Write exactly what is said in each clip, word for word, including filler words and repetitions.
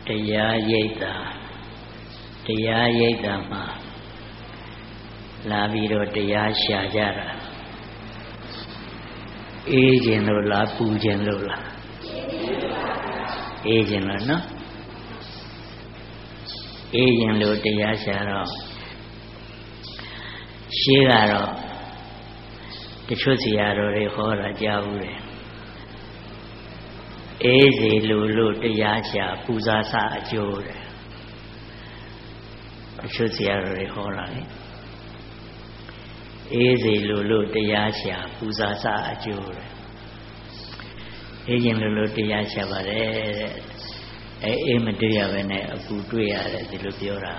တရားရိပ်တာတရားရိပ်တာမှာလာပြီးတော့တရားရှာကြတာအေးခြင်းလို့လားပူခြင်းလို့လားအေးခြင်းလို့နော်အေးခြင်းလို့တရားရှာတော့ရှေးကတော့တချို့ဆရာတော်တွေဟောတာကြားဘူးတယ်အေးစီလို့လို့တရားရှာပူဇာစအကျိုးတယ်တချို့ဆရာတော်တွေဟောတာလေအေးစီလို့လို့တရားရှာပူဇာစအကျိုးတယ်အေးခြင်းလို့လို့တရားရှာပါတယ်တဲ့အဲအေးမတွေ့ရဘဲနဲ့အပူတွေ့ရတယ်ဒီလိုပြောတာ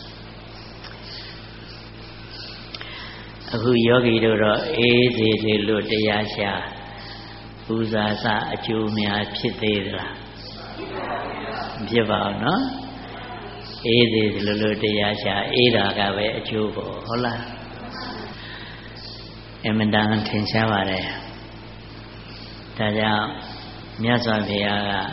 အခုယောဂီတို့တော့အေးစီလေလို့တရားရှာပူဇာစအကျိုးများဖြစ်သေးသလားမဖြစ်ပါဘူးနော်အေးစီလေလို့တရားရှာအေးတာကပဲအကျိုးပေါ့ဟုတ်လားအမှန်တန်ထင်ရှားပါတယ်ဒါကြောင့်မြတ်စွာဘုရားက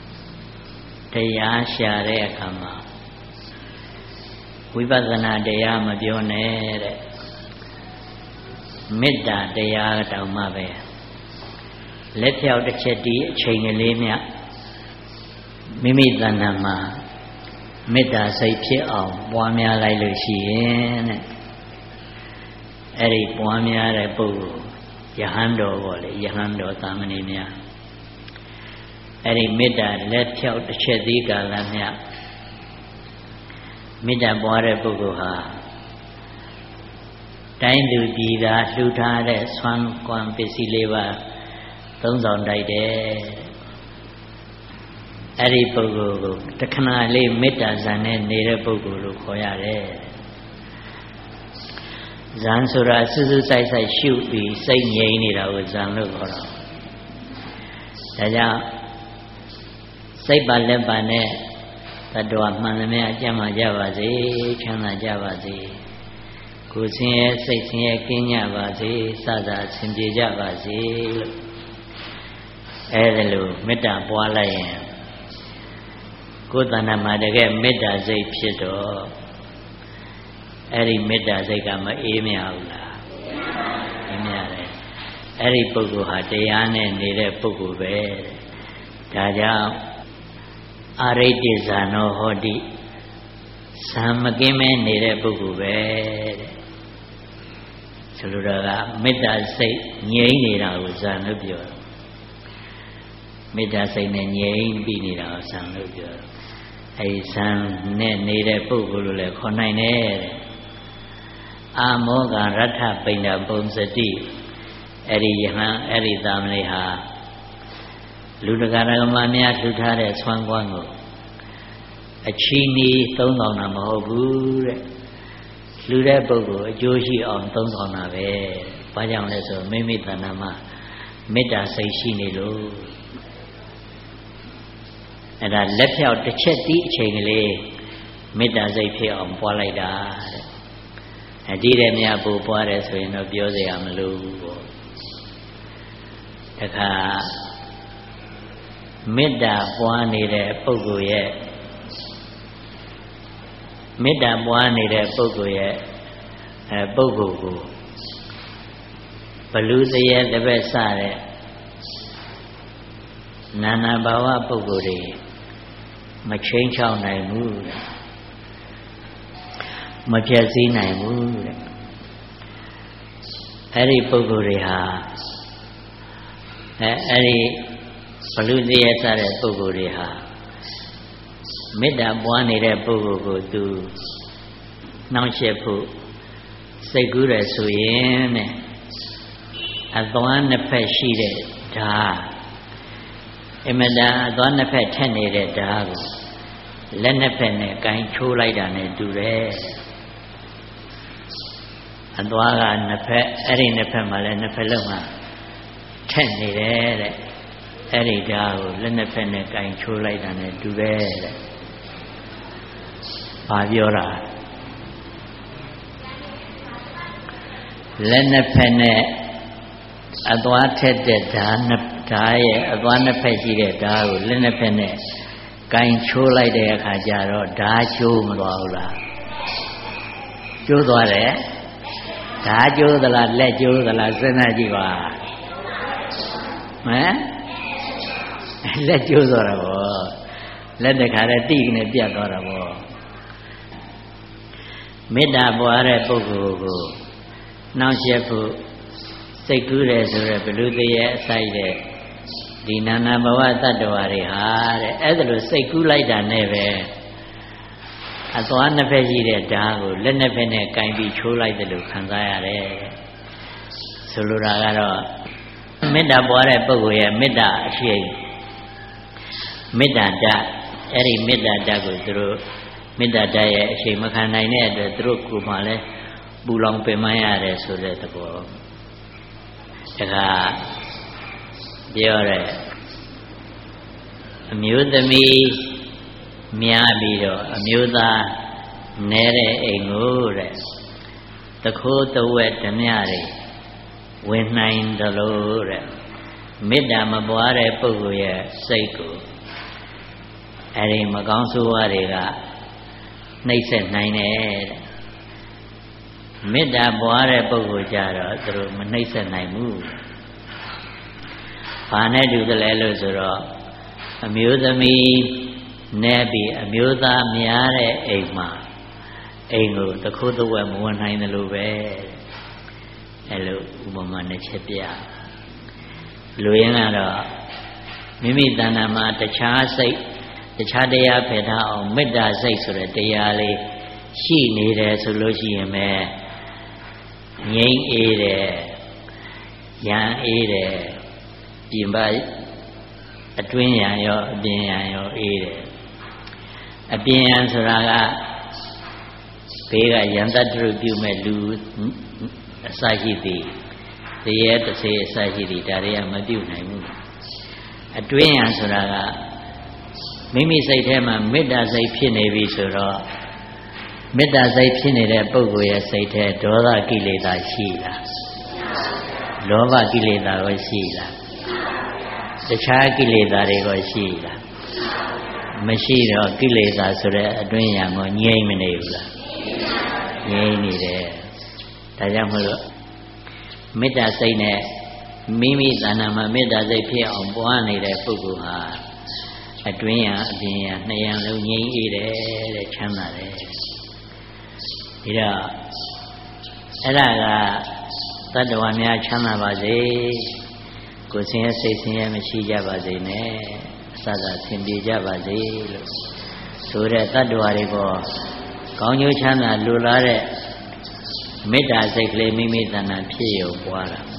တရားရှာတဲ့အခါမှာဝိပဿနာတရားမပြောနဲ့တဲ့မေတ္တာတရားတောင်မှပဲလက်ဖြောက်တစ်ချက်ဒီအချိန်ကလေးမြမိမိတဏ္ဍာမှာမေတ္တာစိတ်ဖြစ်အောင်ပွားများလိုက်လို့ရှိရင်တဲ့အဲ့ဒီပွားများတဲ့ပုဂ္ဂိုလ်ယဟန်တော်ပေါ့လေယဟန်တော်သာမဏေများအဲ့ဒီမေတ္တာလက်ဖြောက်တစ်ချက်ဒီကာလမြမေတ္တာပွားတဲ့ပုဂ္ဂိုလ်ဟာတိုင်းသူပြည်သားလှူထားတဲ့ဆွမ်းကွမ်းပစ္စည်းလေးပါသုံးဆောင်တိုက်တယ်အဲ့ဒီပုဂ္ဂိုလ်ကိုတခဏလေးမေတ္တာဇံနဲ့နေတဲ့ပုဂ္ဂိုလ်လို့ခေါ်ရတယ်ဇံဆိုတာစူးစူးဆိုင်ဆိုင်ရှုပြီးစိတ်ငြိမ်နေတာကိုဇံလို့ခေါ်တာဒါကြောင့်စိတ်ပါလက်ပါနဲ့တတ္တဝမှန်သမျှကြမ်းမှကြပါစေချမ်းသာကြပါစေကိုယ်ဆင်းရဲစိတ်ဆင်းရဲကင်းကြပါစေစသအဆင်ပြေကြပါစေလို့အဲဒါလို့မေတ္တာပွားလိုက်ရင်ကိုယ်တဏ္ဍာမှာတကယ်မေတ္တာစိတ်ဖြစ်တော့အဲ့ဒီမေတ္တာစိတ်ကမအေးမြဘူးလားအေးမြတယ်အဲ့ဒီပုဂ္ဂိုလ်ဟာတရားနဲ့နေတဲ့ပုဂ္ဂိုလ်ပဲဒါကြောင့်အာရိတ္တိဇာနောဟောတိဇံမကင်းမဲနေတဲ့ပုဂ္ဂိုလ်ပဲတဲ့ဆိုလိုတာကမေတ္တာစိတ်ငြိမ်းနေတာကိုဇံလို့ပြောတယ်မေတ္တာစိတ်နဲ့ငြိမ်းပြီးနေတာကိုဇံလို့ပြောတယ်အဲဒီဇံနဲ့နေတဲ့ပုဂ္ဂိုလ်လို့လည်းခေါ်နိုင်တယ်တဲ့အာမောကရထပိဏ္ဏပုံစတိအဲ့ဒီယဟန်အဲ့ဒီသာမဏေဟာလူတကာရကမများလှူထားတဲ့ဆွမ်းကွမ်းကိုအချီးနီးသုံးဆောင်တာမဟုတ်ဘူးတဲ့လှူတဲ့ပုဂ္ဂိုလ်အကျိုးရှိအောင်သုံးဆောင်တာပဲဘာကြောင့်လဲဆိုမိမိတဏ္ဍာမှာမေတ္တာစိတ်ရှိနေလို့အဲ့ဒါလက်ဖြောက်တစ်ချက်တီးအချိန်ကလေးမေတ္တာစိတ်ဖြစ်အောင်ပွားလိုက်တာတဲ့အကြည့်တဲ့မြတ်ပူပွားတယ်ဆိုရင်တော့ပြောစရာမလိုဘူးပေါ့တခါမေတ္တာပွားနေတဲ့ပုဂ္ဂိုလ်ရဲ့မေတ္တာပွားနေတဲ့ပုဂ္ဂိုလ်ရဲ့အဲပုဂ္ဂိုလ်ကိုဘလူတရေတပည့်စတဲ့နာနာဘာဝပုဂ္ဂိုလ်တွေမချင်းချောက်နိုင်ဘူးတဲ့မပြည့်စည်နိုင်ဘူးတဲ့အဲ့ဒီပုဂ္ဂိုလ်တွေဟာအဲအဲ့ဒီဘလူတရေစတဲ့ပုဂ္ဂိုလ်တွေဟာမေတ္တာပွားနေတဲ့ပုဂ္ဂိုလ်ကိုသူနှောင့်ယှက်ဖို့စိတ်ကူးတယ်ဆိုရင်တဲ့အသွားနှစ်ဖက်ရှိတဲ့ဓာတ်အမတန်အသွားနှစ်ဖက်ထက်နေတဲ့ဓာတ်ကိုလက်နှစ်ဖက်နဲ့ကင်ချိုးလိုက်တာနဲ့တူတယ်အသွားကနှစ်ဖက်အဲ့ဒီနှစ်ဖက်မှာလည်းနှစ်ဖက်လုံးမှာထက်နေတယ်တဲ့အဲ့ဒီဓာတ်ကိုလက်နှစ်ဖက်နဲ့ကင်ချိုးလိုက်တာနဲ့တူတယ်တဲ့ဘာပြောတာလက်နှစ်ဖက်နဲ့အသွားထက်တဲ့ဓာတ်နှစ်ဓာတ်ရဲ့အသွားနှစ်ဖက်ရှိတဲ့ဓာတ်ကိုလက်နှစ်ဖက်နဲ့ကိုင်ချိုးလိုက်တဲ့အခါကျတော့ဓာချိုးမသွားဘူးလားကျိုးသွားတယ်ဓာကျိုးသလားလက်ကျိုးသလားစဉ်းစားကြည့်ပါဟမ်လက်ကျိုးသွားတာပေါ့လက်တခါတည်းတိကနေပြတ်သွားတာပေါ့မေတ္တာပွားတဲ့ပုဂ္ဂိုလ်ကိုနှောင့်ယှက်ဖို့စိတ်ကူးတယ်ဆိုတော့ဘလူသေးရဲ့အစိုက်တဲ့ဒီနာနာဘဝတ attva တွေဟာတဲ့အဲ့ဒါလိုစိတ်ကူးလိုက်တာနဲ့ပဲအသွားနှစ်ဖက်ရှိတဲ့ဓာတ်ကိုလက်နှစ်ဖက်နဲ့ကင်ပြီးချိုးလိုက်တယ်လို့ခံစားရတယ်ဆိုလိုတာကတော့မေတ္တာပွားတဲ့ပုဂ္ဂိုလ်ရဲ့မေတ္တာအရှိန်မေတ္တာဓာတ်အဲ့ဒီမေတ္တာဓာတ်ကိုသူတို့မေတ္တာဓာတ်ရဲ့အရှိန်မခံနိုင်တဲ့အတွက်သူတို့ကိုယ်မှလည်းပူလောင်ပင်ပန်းရတယ်ဆိုတဲ့သဘောဒါကပြောတဲ့အမျိုးသမီးများပြီးတော့အမျိုးသားနဲတဲ့အိမ်ကိုတဲ့တခိုးတဝက်ဓမြတွေဝင်နိုင်တယ်လို့တဲ့မေတ္တာမပွားတဲ့ပုဂ္ဂိုလ်ရဲ့စိတ်ကိုအဲဒီမကောင်းဆိုးဝါးတွေကနှိပ်စက်နိုင်တယ်တဲ့မေတ္တာပွားတဲ့ပုဂ္ဂိုလ်ကြတော့သူတို့မနှိပ်စက်နိုင်ဘူးဘာနဲ့တူတယ်လဲလို့ဆိုတော့အမျိုးသမီးနဲ့ပြီးအမျိုးသားများတဲ့အိမ်မှာအိမ်ကိုတခိုးတဝက်မဝင်နိုင်တယ်လို့ပဲအဲလိုဥပမာနဲ့ချက်ပြလူရင်းကတော့မိမိတဏ္ဍာမှာတခြားစိတ်တခြားတရားဖယ်ထားအောင်မေတ္တာစိတ်ဆိုတဲ့တရားလေးရှိနေတယ်ဆိုလို့ရှိရင်ပဲငြိမ်းအေးတယ်ရန်အေးတယ်ပြင်ပအတွင်းရန်ရောအပြင်ရန်ရောအေးတယ်အပြင်ရန်ဆိုတာကဘေးကရန်တတ္တရုပြုမဲ့လူအစရှိသည်တရေတစေအစရှိသည်ဒါတွေကမပြုနိုင်ဘူးအတွင်းရန်ဆိုတာကမိမိစိတ်ထဲမှာမေတ္တာစိတ်ဖြစ်နေပြီဆိုတော့မေတ္တာစိတ်ဖြစ်နေတဲ့ပုဂ္ဂိုလ်ရဲ့စိတ်ထဲဒေါသကိလေသာရှိလားလောဘကိလေသာရောရှိလားတခြားကိလေသာတွေရောရှိလားမရှိတော့ကိလေသာဆိုတဲ့အတွင်းရံကိုငြိမ့်မနေဘူးလားငြိမ့်နေတယ်ဒါကြောင့်မလို့မေတ္တာစိတ်နဲ့မိမိတဏ္ဍာမှာမေတ္တာစိတ်ဖြစ်အောင်ပွားနေတဲ့ပုဂ္ဂိုလ်ဟာအတွင်းရံအပြင်ရံနှစ်ရံလုံးငြိမ့်အေးတယ်တဲ့ချမ်းသာတယ်ဒီတော့အဲ့ဒါကတတ္တဝါများချမ်းသာပါစေကိုယ်ဆင်းရဲစိတ်ဆင်းရဲမရှိကြပါစေနဲ့အစသာဆင်ပြေကြပါစေလို့ဆိုတဲ့တတ္တဝါတွေပေါ်ကောင်းကျိုးချမ်းသာလိုလားတဲ့မေတ္တာစိတ်ကလေးမိမိတဏ္ဍာဖြစ်ရုံပွားတာ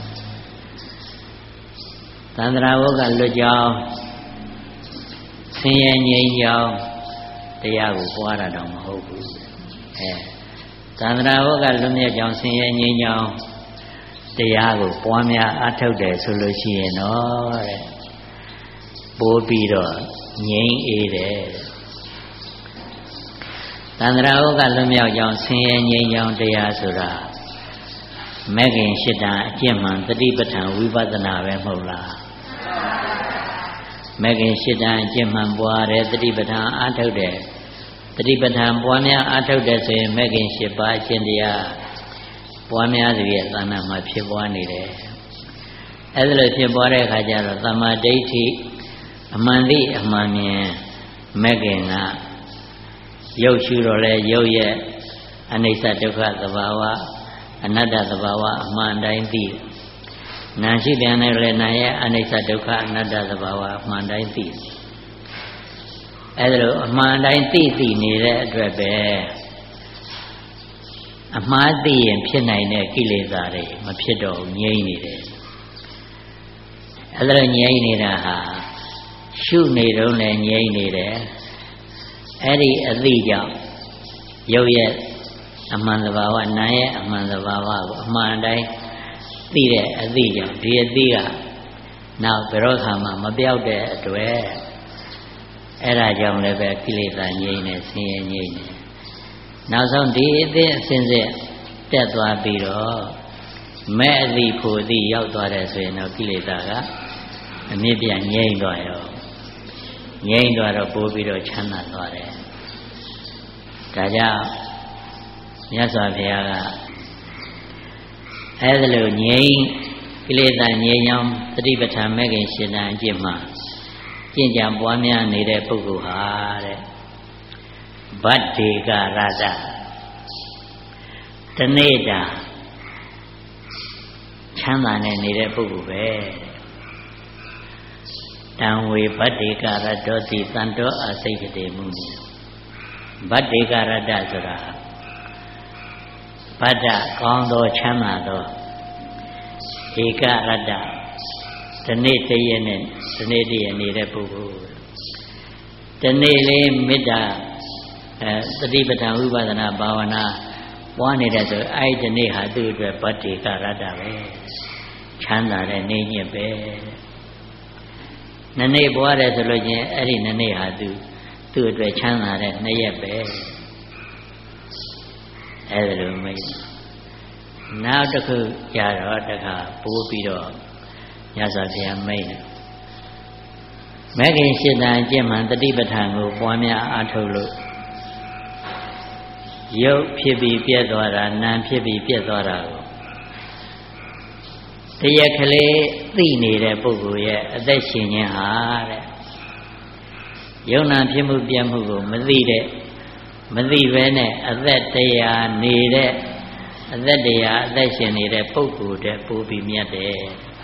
သန္တရာဝကလွတ်ကြောင်းဆင်းရဲငြိမ်းကြောင်းတရားကိုပွားတာတော့မဟုတ်ဘူးအဲသန္တရာဝကလွတ်မြတ်ကြောင်းဆင်းရဲငြိမ်းကြောင်းတရားကိုပွားများအားထုတ်တယ်ဆိုလို့ရှိရင်တော့တဲ့ပိုးပြီးတော့ငြိမ်းအေးတယ်သန္တရာဝကလွတ်မြောက်ကြောင်းဆင်းရဲငြိမ်းကြောင်းတရားဆိုတာမဂ္ဂင်၈တန်အကျင့်မှန်တတိပဋ္ဌာန်ဝိပဿနာပဲမဟုတ်လားမဂ္ဂင်၈တန်အကျင့်မှန်ပွားတယ်တတိပဋ္ဌာန်အားထုတ်တယ်တတိပဋ္ဌာန်ပွားများအားထုတ်တယ်ဆိုရင်မဂ္ဂင်၈ပါးအကျင့်တရားပွားများသူရဲ့သဏ္ဍာန်မှာဖြစ်ပွားနေတယ်အဲဒါလိုဖြစ်ပွားတဲ့အခါကျတော့သမ္မာဒိဋ္ဌိအမှန်သိအမှန်မြင်မဂ္ဂင်ကရုပ်ရှုတော့လဲရုပ်ရဲ့အနိစ္စဒုက္ခသဘာဝအနတ္တသဘာဝအမှန်တိုင်းသိနာရှိပြန်တယ်လဲနာရဲ့အနိစ္စဒုက္ခအနတ္တသဘာဝအမှန်တိုင်းသိအဲဒါလိုအမှန်တိုင်းသိသိနေတဲ့အတွက်ပဲအမှားသိရင်ဖြစ်နိုင်တဲ့ကိလေသာတွေမဖြစ်တော့ငြိမ့်နေတယ်အဲဒါလိုငြိမ့်နေတာဟာရှုနေတော့လည်းငြိမ့်နေတယ်အဲ့ဒီအသိကြောင့်ရုပ်ရဲ့အမှန်သဘာဝနာရဲ့အမှန်သဘာဝကိုအမှန်တိုင်းသိတဲ့အသိကြောင့်ဒီအသိကနောက်ဘယ်တော့မှမပြောက်တဲ့အတွက်အဲ့ဒါကြောင့်လည်းပဲကိလေသာငြိမ့်နေဆင်းရဲငြိမ့်နေနောက်ဆုံးဒီအသိအစဉ်စဉ်တက်သွားပြီးတော့မဲ့အသိဖို့အသိရောက်သွားတယ်ဆိုရင်တော့ကိလေသာကအမြင့်ပြငြိမ့်သွားရောငြိမ်းသွားတော့ပိုးပြီးတော့ချမ်းသာသွားတယ်ဒါကြောင့်မြတ်စွာဘုရားကအဲဒါလိုငြိမ်းကိလေသာငြိမ်းအောင်သတိပဋ္ဌာန်မဲ့ခင်ရှင်တန်အကျင့်မှာကျင့်ကြံပွားများနေတဲ့ပုဂ္ဂိုလ်ဟာတဲ့ဗတ္တေကရတတနေ့တာချမ်းသာနေနေတဲ့ပုဂ္ဂိုလ်ပဲတံဝေဗတ္တေကရတောတိတန်တောအစိတ်တေမုနိဗတ္တေကရတဆိုတာဗတ္တကောင်းသောချမ်းသာသောဧကရတဒီနေ့တည်းရဲ့နဲ့ဒီနေ့တည်းရဲ့နေတဲ့ပုဂ္ဂိုလ်ဒီနေ့လေးမေတ္တာအဲသတိပဋ္ဌာန်ဝိပဿနာဘာဝနာပွားနေတဲ့ဆိုအဲ့ဒီနေ့ဟာသူ့အတွက်ဗတ္တေကရတပဲချမ်းသာတဲ့နေ့ညစ်ပဲနနေ့ပွားတယ်ဆိုလို့ချင်းအဲ့ဒီနနေ့ဟာသူသူ့အတွက်ချမ်းသာတဲ့နေ့ရက်ပဲအဲ့ဒါလိုမိတ်နောက်တစ်ခုကြတော့တခါပိုးပြီးတော့ညစွာဘုရားမိတ်တယ်မဂ္ဂင်ရှိတံအကျင့်မှန်တတိပဋ္ဌာန်ကိုပွားများအားထုတ်လို့ရုပ်ဖြစ်ပြီးပြတ်သွားတာနာမ်ဖြစ်ပြီးပြတ်သွားတာကိုတရက်ကလေးသိနေတဲ့ပုဂ္ဂိုလ်ရဲ့အသက်ရှင်ခြင်းဟာတဲ့ယုံနာဖြစ်မှုပြတ်မှုကိုမသိတဲ့မသိဘဲနဲ့အသက်တရားနေတဲ့အသက်တရားအသက်ရှင်နေတဲ့ပုဂ္ဂိုလ်တဲ့ပိုးပြီးမြတ်တယ်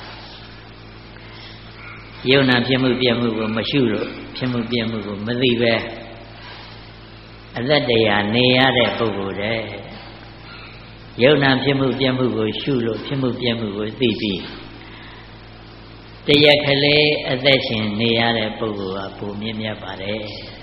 ယုံနာဖြစ်မှုပြတ်မှုကိုမရှုလို့ဖြစ်မှုပြတ်မှုကိုမသိပဲအသက်တရားနေရတဲ့ပုဂ္ဂိုလ်တဲ့ယုံနာဖြစ်မှုပြတ်မှုကိုရှုလို့ဖြစ်မှုပြတ်မှုကိုသိပြီးတရက်ကလေးအသက်ရှင်နေရတဲ့ပုဂ္ဂိုလ်ကပုံမြင့်မြတ်ပါတယ်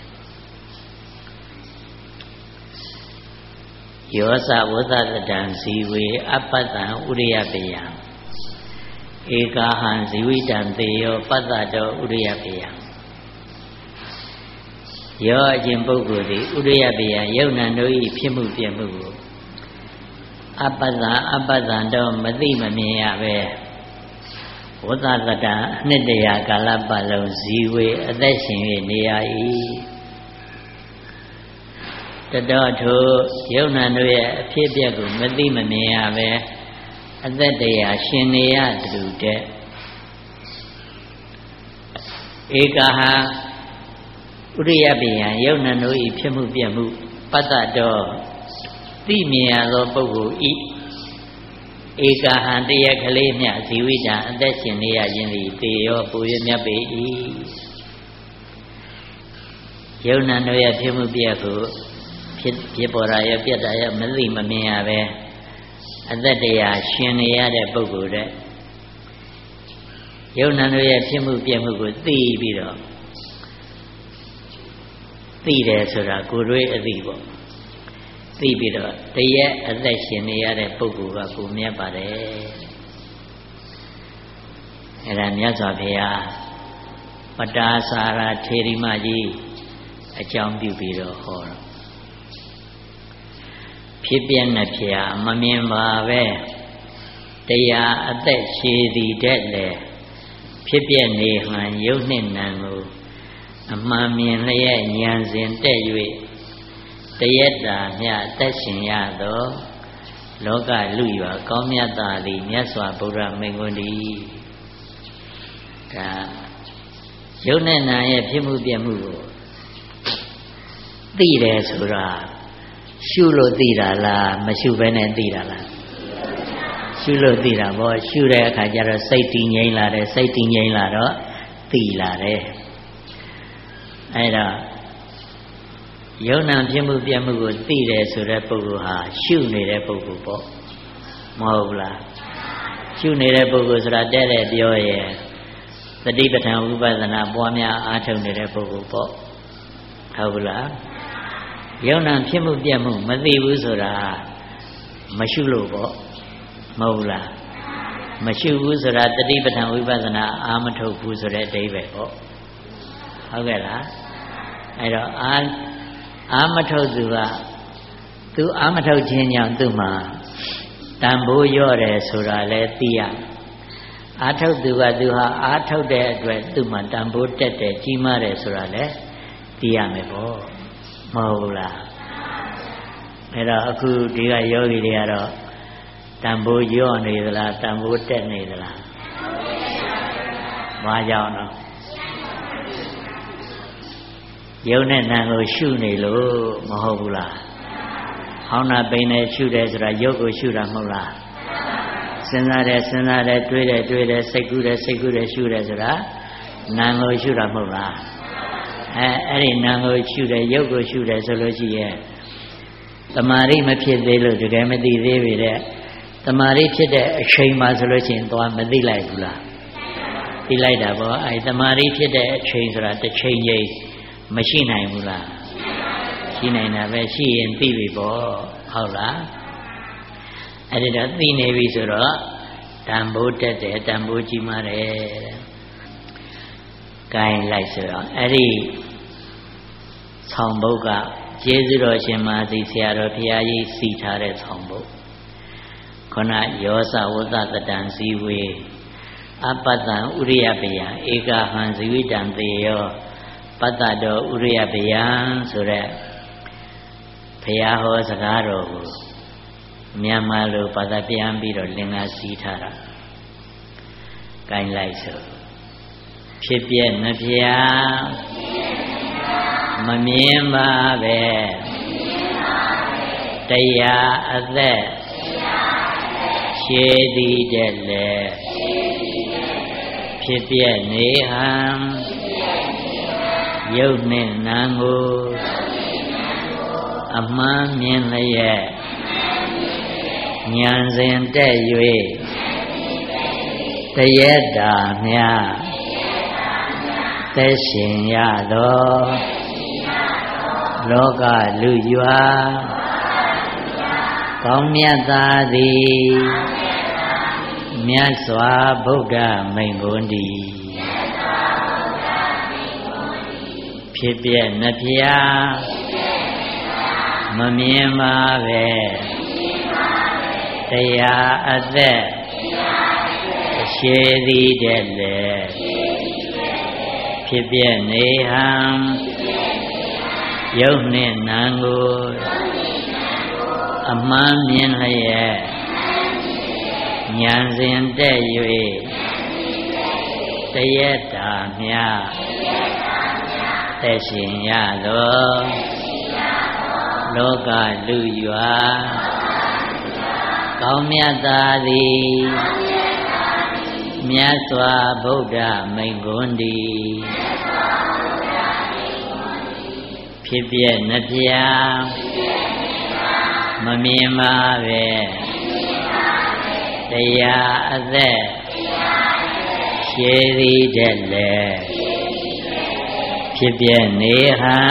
ယောသဝသတတံဇီဝေအပတ္တံဥရိယပယံဧကာဟံဇီဝိတံသေယောပတ္တတောဥရိယပယံယောအခြင်းပုဂ္ဂိုလ်သည်ဥရိယပယံယုံနာတို့၏ဖြစ်မှုပြမှုကိုအပတ္တအပတ္တတော့မသိမမြင်ရပဲဝသတတံအနှစ်တရာကာလပတ်လုံးဇီဝေအသက်ရှင်၍နေရ၏တတော်ထိုယုံနာတို့ရဲ့အဖြစ်အပျက်ကိုမသိမမြင်ရပဲအသက်တရားရှင်နေရတူတဲ့ဧကဟာဥရိယပယံယုံနာတို့၏ဖြစ်မှုပြမှုပတ္တတော်သိမြင်ရသောပုဂ္ဂိုလ်ဤဧကဟံတရက်ကလေးမြဇီဝိတံအသက်ရှင်နေရခြင်းသည်တေရောပူရမြတ်ပေ၏ယုံနာတို့ရဲ့ဖြစ်မှုပြကိုဖြစ်ဖြစ်ပေါ်တာရပြတ်တာရမသိမမြင်ရပဲအသက်တရားရှင်နေရတဲ့ပုဂ္ဂိုလ်တဲ့ယုံနာတို့ရဲ့ဖြစ်မှုပြမှုကိုသိပြီးတော့သိတယ်ဆိုတာကိုယ်တွေ့အသိပေါ့သိပြီးတော့တရက်အသက်ရှင်နေရတဲ့ပုဂ္ဂိုလ်ကကိုမြတ်ပါတယ်အဲ့ဒါမြတ်စွာဘုရားပတာစာရထေရီမကြီးအကြောင်းပြုပြီးတော့ဟောတော့ဖြစ်ပြနှဖျားမမြင်ပါပဲတရားအသက်ရှည်သည်တဲ့လေဖြစ်ပြနေဟန်ယုတ်နှင့်နံကိုအမှန်မြင်လျက်ဉာဏ်စဉ်တက်၍တရက်တာမြတ်သက်ရှင်ရသောလောကလူရွာကောင်းမြတ်သာသည်မြတ်စွာဘုရားမိန့်ခွန်းသည်ဒါယုတ်နဲ့နာရဲ့ဖြစ်မှုပြမှုကိုသိတယ်ဆိုတာရှုလို့သိတာလားမရှုဘဲနဲ့သိတာလားရှုလို့သိတာပေါ့ရှုတဲ့အခါကျတော့စိတ်တည်ငြိမ်လာတယ်စိတ်တည်ငြိမ်လာတော့သိလာတယ်အဲ့တော့ယုံနာဖြစ်မှုပြမှုကိုသိတယ်ဆိုတဲ့ပုဂ္ဂိုလ်ဟာရှုနေတဲ့ပုဂ္ဂိုလ်ပေါ့မဟုတ်ဘူးလားရှုနေတဲ့ပုဂ္ဂိုလ်ဆိုတာတဲ့တဲ့ပြောရဲ့သတိပဋ္ဌာန်ဝိပဿနာပွားများအားထုတ်နေတဲ့ပုဂ္ဂိုလ်ပေါ့ဟုတ်ဘူးလားယုံနာဖြစ်မှုပြမှုမသိဘူးဆိုတာမရှုလို့ပေါ့မဟုတ်ဘူးလားမရှုဘူးဆိုတာတတိပဋ္ဌာန်ဝိပဿနာအာမထုတ်ဘူးဆိုတဲ့အဓိပ္ပာယ်ပေါ့ဟုတ်ကဲ့လားအဲ့တော့အာအာမထုတ်သူကသူအာမထုတ်ခြင်းကြောင့်သူ့မှာတန်ဖိုးရော့တယ်ဆိုတာလဲသိရအာထုတ်သူကသူဟာအာထုတ်တဲ့အတွက်သူ့မှာတန်ဖိုးတက်တယ်ကြီးမားတယ်ဆိုတာလေသိရမယ်ပေါ့မဟုတ်ဘူးလားအဲ့တော့အခုဒီကယောဂီတွေကတော့တန်ဖိုးညော့နေသလားတန်ဖိုးတက်နေသလားဘာကြောင့်တော့ယုံနဲ့နာကိုရှုနေလို့မဟုတ်ဘူးလားဟောင်းနာပိန်နဲ့ရှုတယ်ဆိုတာယုတ်ကိုရှုတာမဟုတ်လားစဉ်းစားတယ်စဉ်းစားတယ်တွေးတယ်တွေးတယ်စိတ်ကူးတယ်စိတ်ကူးတယ်ရှုတယ်ဆိုတာနာကိုရှုတာမဟုတ်လားအဲအဲ့ဒီနာကိုရှုတယ်ယုတ်ကိုရှုတယ်ဆိုလို့ရှိရဲ့တမာရိမဖြစ်သေးလို့တကယ်မသိသေးပြီတဲ့တမာရိဖြစ်တဲ့အချိန်မှဆိုလို့ရှိရင်သွားမသိလိုက်ဘူးလားသိလိုက်တာပေါ့အဲတမာရိဖြစ်တဲ့အချိန်ဆိုတာတစ်ချိန်ချင်းမရှိနိုင်ဘူးလားရှိနိုင်တာပဲရှိရင်သိပြီပေါ့ဟုတ်လားအဲ့ဒီတော့သိနေပြီဆိုတော့တန်ဖိုးတက်တယ်တန်ဖိုးကြီးမားတယ်တဲ့ဂိုင်းလိုက်ဆိုတော့အဲ့ဒီဆောင်ဘုတ်ကကျေးဇူးတော်ရှင်မသိဆရာတော်ဘုရားကြီးစီထားတဲ့ဆောင်ဘုတ်ခொနယောသဝတ္တတတံဇီဝေအပတ္တံဥရိယပယံဧကဟံဇီဝိတံသေယောပတ္တတော်ဥရိယပယံဆိုတဲ့ဘုရားဟောစကားတော်ကိုမြန်မာလိုဘာသာပြန်ပြီးတော့လင်္ကာစီးထားတာကိုင်းလိုက်ဆိုဖြစ်ပြနှဖျားမမြင်ပါပဲတရားအသက်ရှည်သည်တဲ့လေဖြစ်ပြနေဟံယုတ်နှင့်နာကိုအမှန်မြင်လျက်ဉာဏ်စဉ်တက်၍တရက်တာမြသက်ရှင်ရသောလောကလူရွာကောင်းမြတ်သာသည်မြတ်စွာဘုရားမိန့်ခွန်းတည်းဖြစ်ပြနှဖျားမမြင်ပါပဲတရားအသက်ရှည်သည်တဲ့လေဖြစ်ပြနေဟံယုတ်နှင့်နာကိုအမှန်မြင်လျက်ဉာဏ်စဉ်တက်၍တရက်တာမြသက်ရှင်ရသောလောကလူရွာကောင်းမြတ်သာသည်မြတ်စွာဘုရားမိန့်ခွန်းတည်းဖြစ်ပြနှဖျားမမြင်ပါပဲတရားအသက်ရှည်သည်တဲ့လေဖြစ်ပြနေဟံ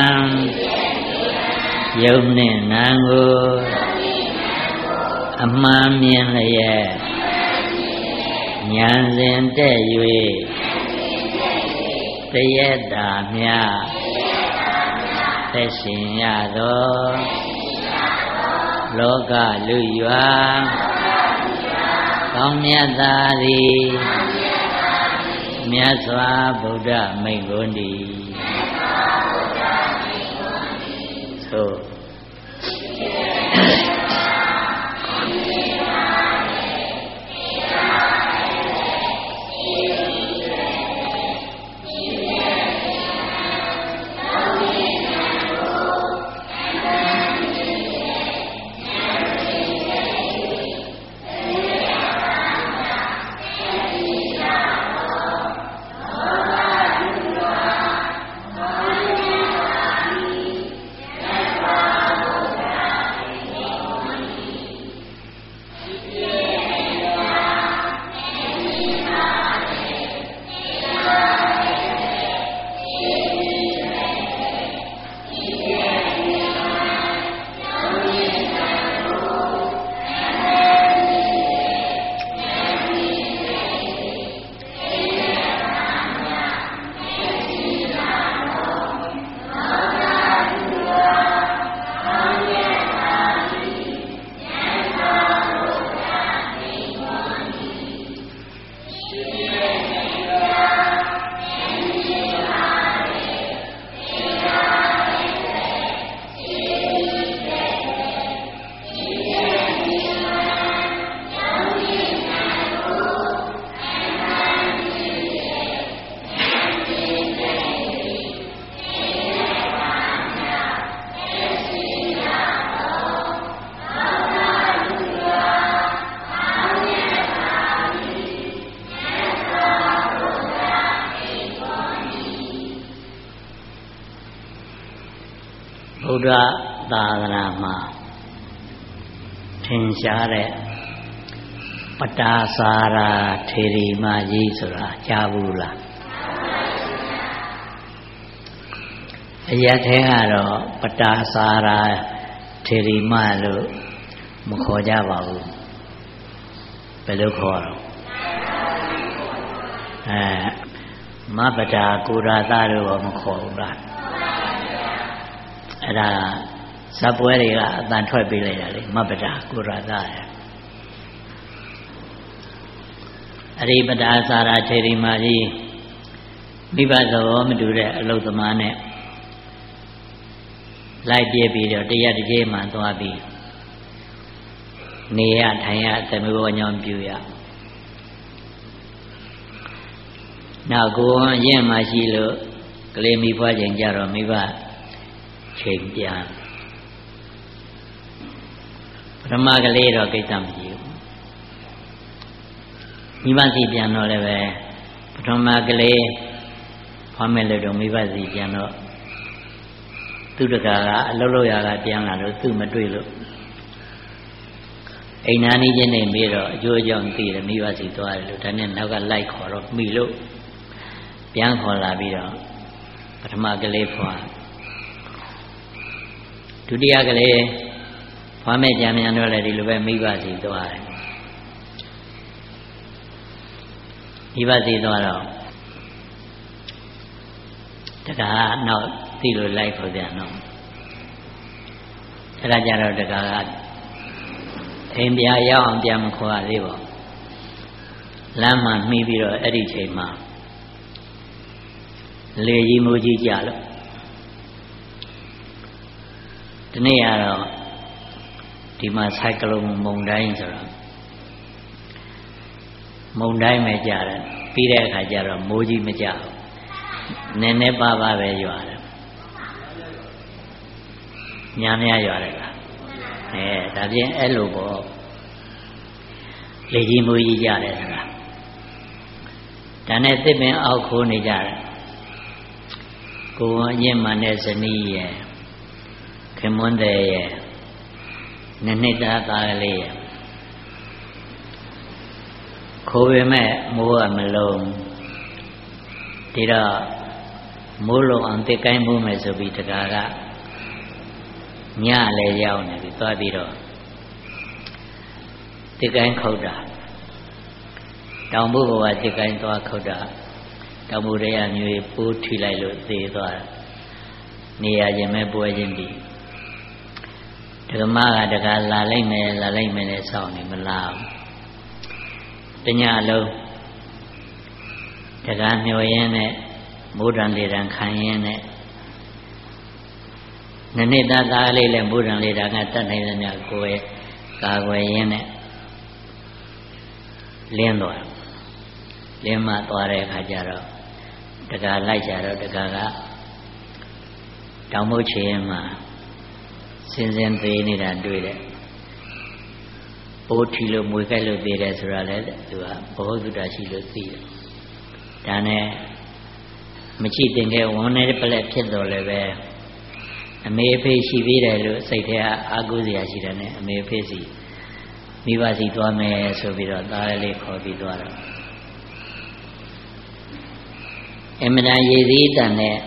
ယုတ်နှင့်နာကိုအမှန်မြင်လျက်ဉာဏ်စဉ်တက်၍တရက်တာမြသက်ရှင်ရသောလောကလူရွာကောင်းမြတ်သာသည်မြတ်စွာဘုရားမိန့်ခွန်းတည်းသို့ဗုဒ္ဓသာသနာမှာထင်ရှားတဲ့ပတာစာရာထေရီမကြီးဆိုတာကြားဘူးလားအရက်ထဲကတော့ပတာစာရာထေရီမလို့မခေါ်ကြပါဘူးဘယ်လိုခေါ်တော့အဲမပတာကိုရာသလို့တော့မခေါ်ဘူးလားအဲ့ဒါဇပ်ပွဲတွေကအတန်ထွက်ပေးလိုက်တာလေမပတာကိုရာသရအရိပတာစာရာထေရီမကြီးမိဘသဘောမတူတဲ့အလုသမားနဲ့လိုက်ပြပြီးတော့တရက်တစ်ကြေးမှသွားပြီးနေရထိုင်ရသမီးဘောညောင်းပြူရနောက်ကိုယ်ရင့်မှရှိလို့ကလေးမိဖွားချိန်ကြတော့မိဘချိန်ပြန်ပထမကလေးတော့ကိစ္စမရှိဘူးမိဘစီပြန်တော့လည်းပဲပထမကလေးဖွားမယ်လို့တော့မိဘစီပြန်တော့သူတကာကအလုံးလုံးရကပြန်လာလို့သူ့မတွေ့လို့အိမ်နာနေချင်းနေပြီးတော့အကျိုးအကြောင်းသိတယ်မိဘစီသွားတယ်လို့ဒါနဲ့နောက်ကလိုက်ခေါ်တော့မိလို့ပြန်ခေါ်လာပြီးတော့ပထမကလေးဖွာဒုတိယကလေးဖွာမဲ့ကြံမြန်တော့လည်းဒီလိုပဲမိဘစီသွားတယ်မိဘစီသွားတော့တကားနောက်သိလို့လိုက်ခေါ်ပြန်တော့အဲ့ဒါကြတော့တကားကအိမ်ပြာရောက်အောင်ပြန်မခေါ်ရသေးပါလမ်းမှာမှီးပြီးတော့အဲ့ဒီချိန်မှာလေကြီးမိုးကြီးကြလို့ဒီနေ့ကတော့ဒီမှာဆိုင်ကလုန်မုန်တိုင်းဆိုတော့မုန်တိုင်းပဲကြတယ်ပြီးတဲ့အခါကျတော့မိုးကြီးမကြဘူးနည်းနည်းပါးပါးပဲရွာတယ်များများရွာတယ်လားအဲဒါဖြင့်အဲ့လိုပေါ့လေကြီးမိုးကြီးကြတယ်ဆိုတာဒါနဲ့သစ်ပင်အောက်ခိုးနေကြတယ်ကိုယ်အရင်မှနဲ့ဇနီးရဲ့ခင်မွန်းတဲ့ရဲ့နှစ်နှစ်သားသားကလေးရဲ့ခိုးပေမဲ့မိုးကမလုံးဒီတော့မိုးလုံးအောင်တစ်ကိုင်းမိုးမယ်ဆိုပြီးတကားကညလည်းရောက်နေပြီသွားပြီးတော့တစ်ကိုင်းခုတ်တာတောင်ဘုဘဝတစ်ကိုင်းသွားခုတ်တာတောင်ဘုရရမျိုးပိုးထိလိုက်လို့သေသွားတယ်နေရခြင်းပဲပွဲခြင်းပြီဓမ္မကတကားလာလိုက်မယ်လာလိုက်မယ်နဲ့စောင့်နေမလားတညလုံးတကားမျောရင်းနဲ့မိုးတံလေတံခံရင်းနဲ့နည်းနည်းသားသားလေးလည်းမိုးတံလေတံကတတ်နိုင်တဲ့မြတ်ကိုယ်ကာကွယ်ရင်းနဲ့လင်းသွားလင်းမှသွားတဲ့အခါကျတော့တကားလိုက်ကြတော့တကားကတောင်မုတ်ချေမှာစင်စင်သေးနေတာတွေ့တယ်ပိုးထီလို့မွေကြိုက်လို့သေးတယ်ဆိုတာလေသူကဘောဓုတာရှိလို့သိတယ်ဒါနဲ့မချိတင်တဲ့ဝန်းနေတဲ့ပလက်ဖြစ်တော်လည်းပဲအမေအဖေရှိသေးတယ်လို့စိတ်ထဲအားကိုးစရာရှိတယ်နဲ့အမေအဖေစီမိဘစီသွားမယ်ဆိုပြီးတော့သားလေးခေါ်ပြီးသွားတော့အမှန်တန်ရည်စည်းတန်နဲ့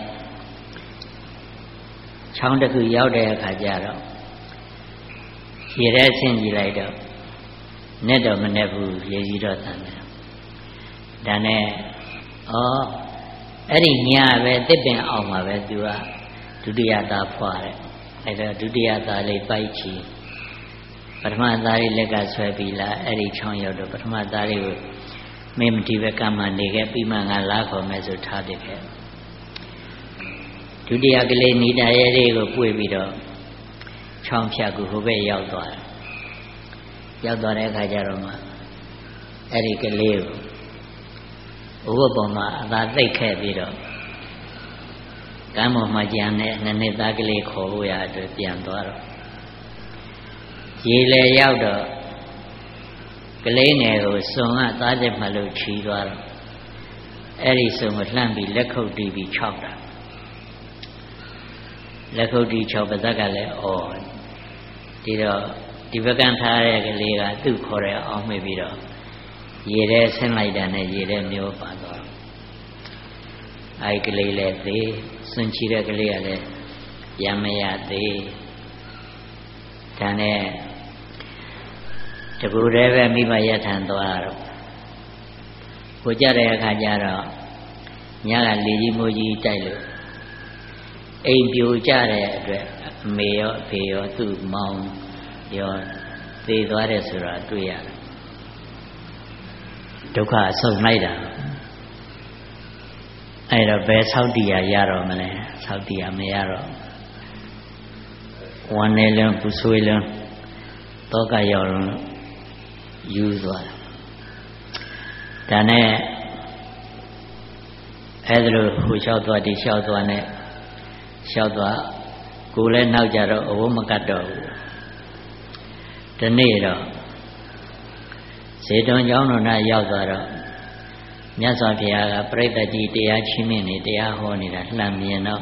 ချောင်းတစ်ခုရောက်တဲ့အခါကျတော့ရေထဲဆင်းကြည့်လိုက်တော့နဲ့တော့မနဲ့ဘူးရေကြီးတော့တန်တယ်ဒါနဲ့ဩအဲ့ဒီညပဲတစ်ပင်အောင်မှာပဲသူကဒုတိယသားဖွာတယ်အဲ့တော့ဒုတိယသားလေးပိုက်ချီပထမသားလေးလက်ကဆွဲပြီးလာအဲ့ဒီချောင်းရောက်တော့ပထမသားလေးကိုမင်းမတီပဲကမှနေခဲ့ပြီးမှငါလာခေါ်မယ်ဆိုထားပြခဲ့ဒုတိယကလေးနေတာရဲလေးကိုပွေပြီးတော့ချောင်းဖြတ်ကူဟိုဘက်ရောက်သွားတယ်ရောက်သွားတဲ့အခါကျတော့မှအဲ့ဒီကလေးကိုဘုဘပေါ်မှာအသာသိပ်ခဲ့ပြီးတော့ကမ်းပေါ်မှာကြံတဲ့နှစ်နှစ်သားကလေးခေါ်ဖို့ရအတွက်ပြန်သွားတော့ရေလေရောက်တော့ကလေးငယ်ကိုစုံကသားချက်မှလို့ခြီးသွားတော့အဲ့ဒီစုံကိုလှမ်းပြီးလက်ခုပ်တီးပြီးခြောက်တာလက်ခုပ်တီ၆ပါးသက်ကလည်းအော်ဒီတော့ဒီပကံထားတဲ့ကလေးကသူ့ခေါ်တဲ့အောင်မိပြီးတော့ရေထဲဆင်းလိုက်တာနဲ့ရေထဲမျိုးပါသွားအဲ့ကလေးလည်းသေးစွန့်ချီတဲ့ကလေးကလည်းရမရသေးဒါနဲ့တကူတည်းပဲမိဘရထံသွားတော့ကိုကြတဲ့အခါကျတော့ညကလေကြီးမိုးကြီးတိုက်လို့အိမ်ပြိုကျတဲ့အတွက်အမေရောအဖေရောသူ့မောင်ရောသေသွားတယ်ဆိုတာတွေ့ရတယ်ဒုက္ခအဆုံးလိုက်တာအဲ့တော့ဘယ်ဆောက်တရားရတော့မလဲဆောက်တရားမရတော့ဝမ်းနေလုံးပူဆွေးလုံးတောကရောက်လုံးယူသွားတာဒါနဲ့အဲ့ဒါလိုဟိုလျှောက်သွားဒီလျှောက်သွားနဲ့လျှောက်သွားကိုယ်လည်းနောက်ကြတော့အဝမကတ်တော့ဘူးဒီနေ့တော့ဇေတုံကျောင်းတော်နာရောက်သွားတော့မြတ်စွာဘုရားကပြိတ္တကြီးတရားချီးမြှင့်နေတရားဟောနေတာလှမ်းမြင်တော့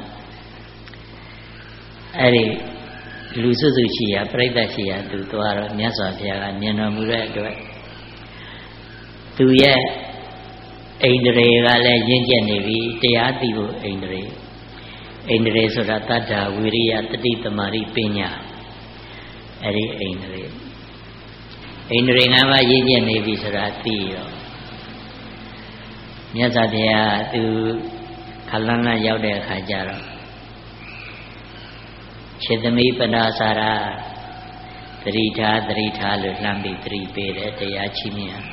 အဲ့ဒီလူစုစုရှိရာပြိတ္တရှိရာသူသွားတော့မြတ်စွာဘုရားကမြင်တော်မူတဲ့အတွက်သူရဲ့အိန္ဒြေကလည်းရင့်ကျက်နေပြီတရားသိဖို့အိန္ဒြေအိန္ဒြေဆိုတာတတ္တဝိရိယတတိသမารိပညာအဲ့ဒီအိန္ဒြေအိန္ဒြေငါးပါးရင့်ကျက်နေပြီဆိုတာသိရောမြတ်စွာဘုရားသူခလန်းလန်းရောက်တဲ့အခါကျတော့ခြေသမီးပဏာစာရသတိထားသတိထားလို့လှမ်းပြီးသတိပေးတယ်တရားချီးမြှင့်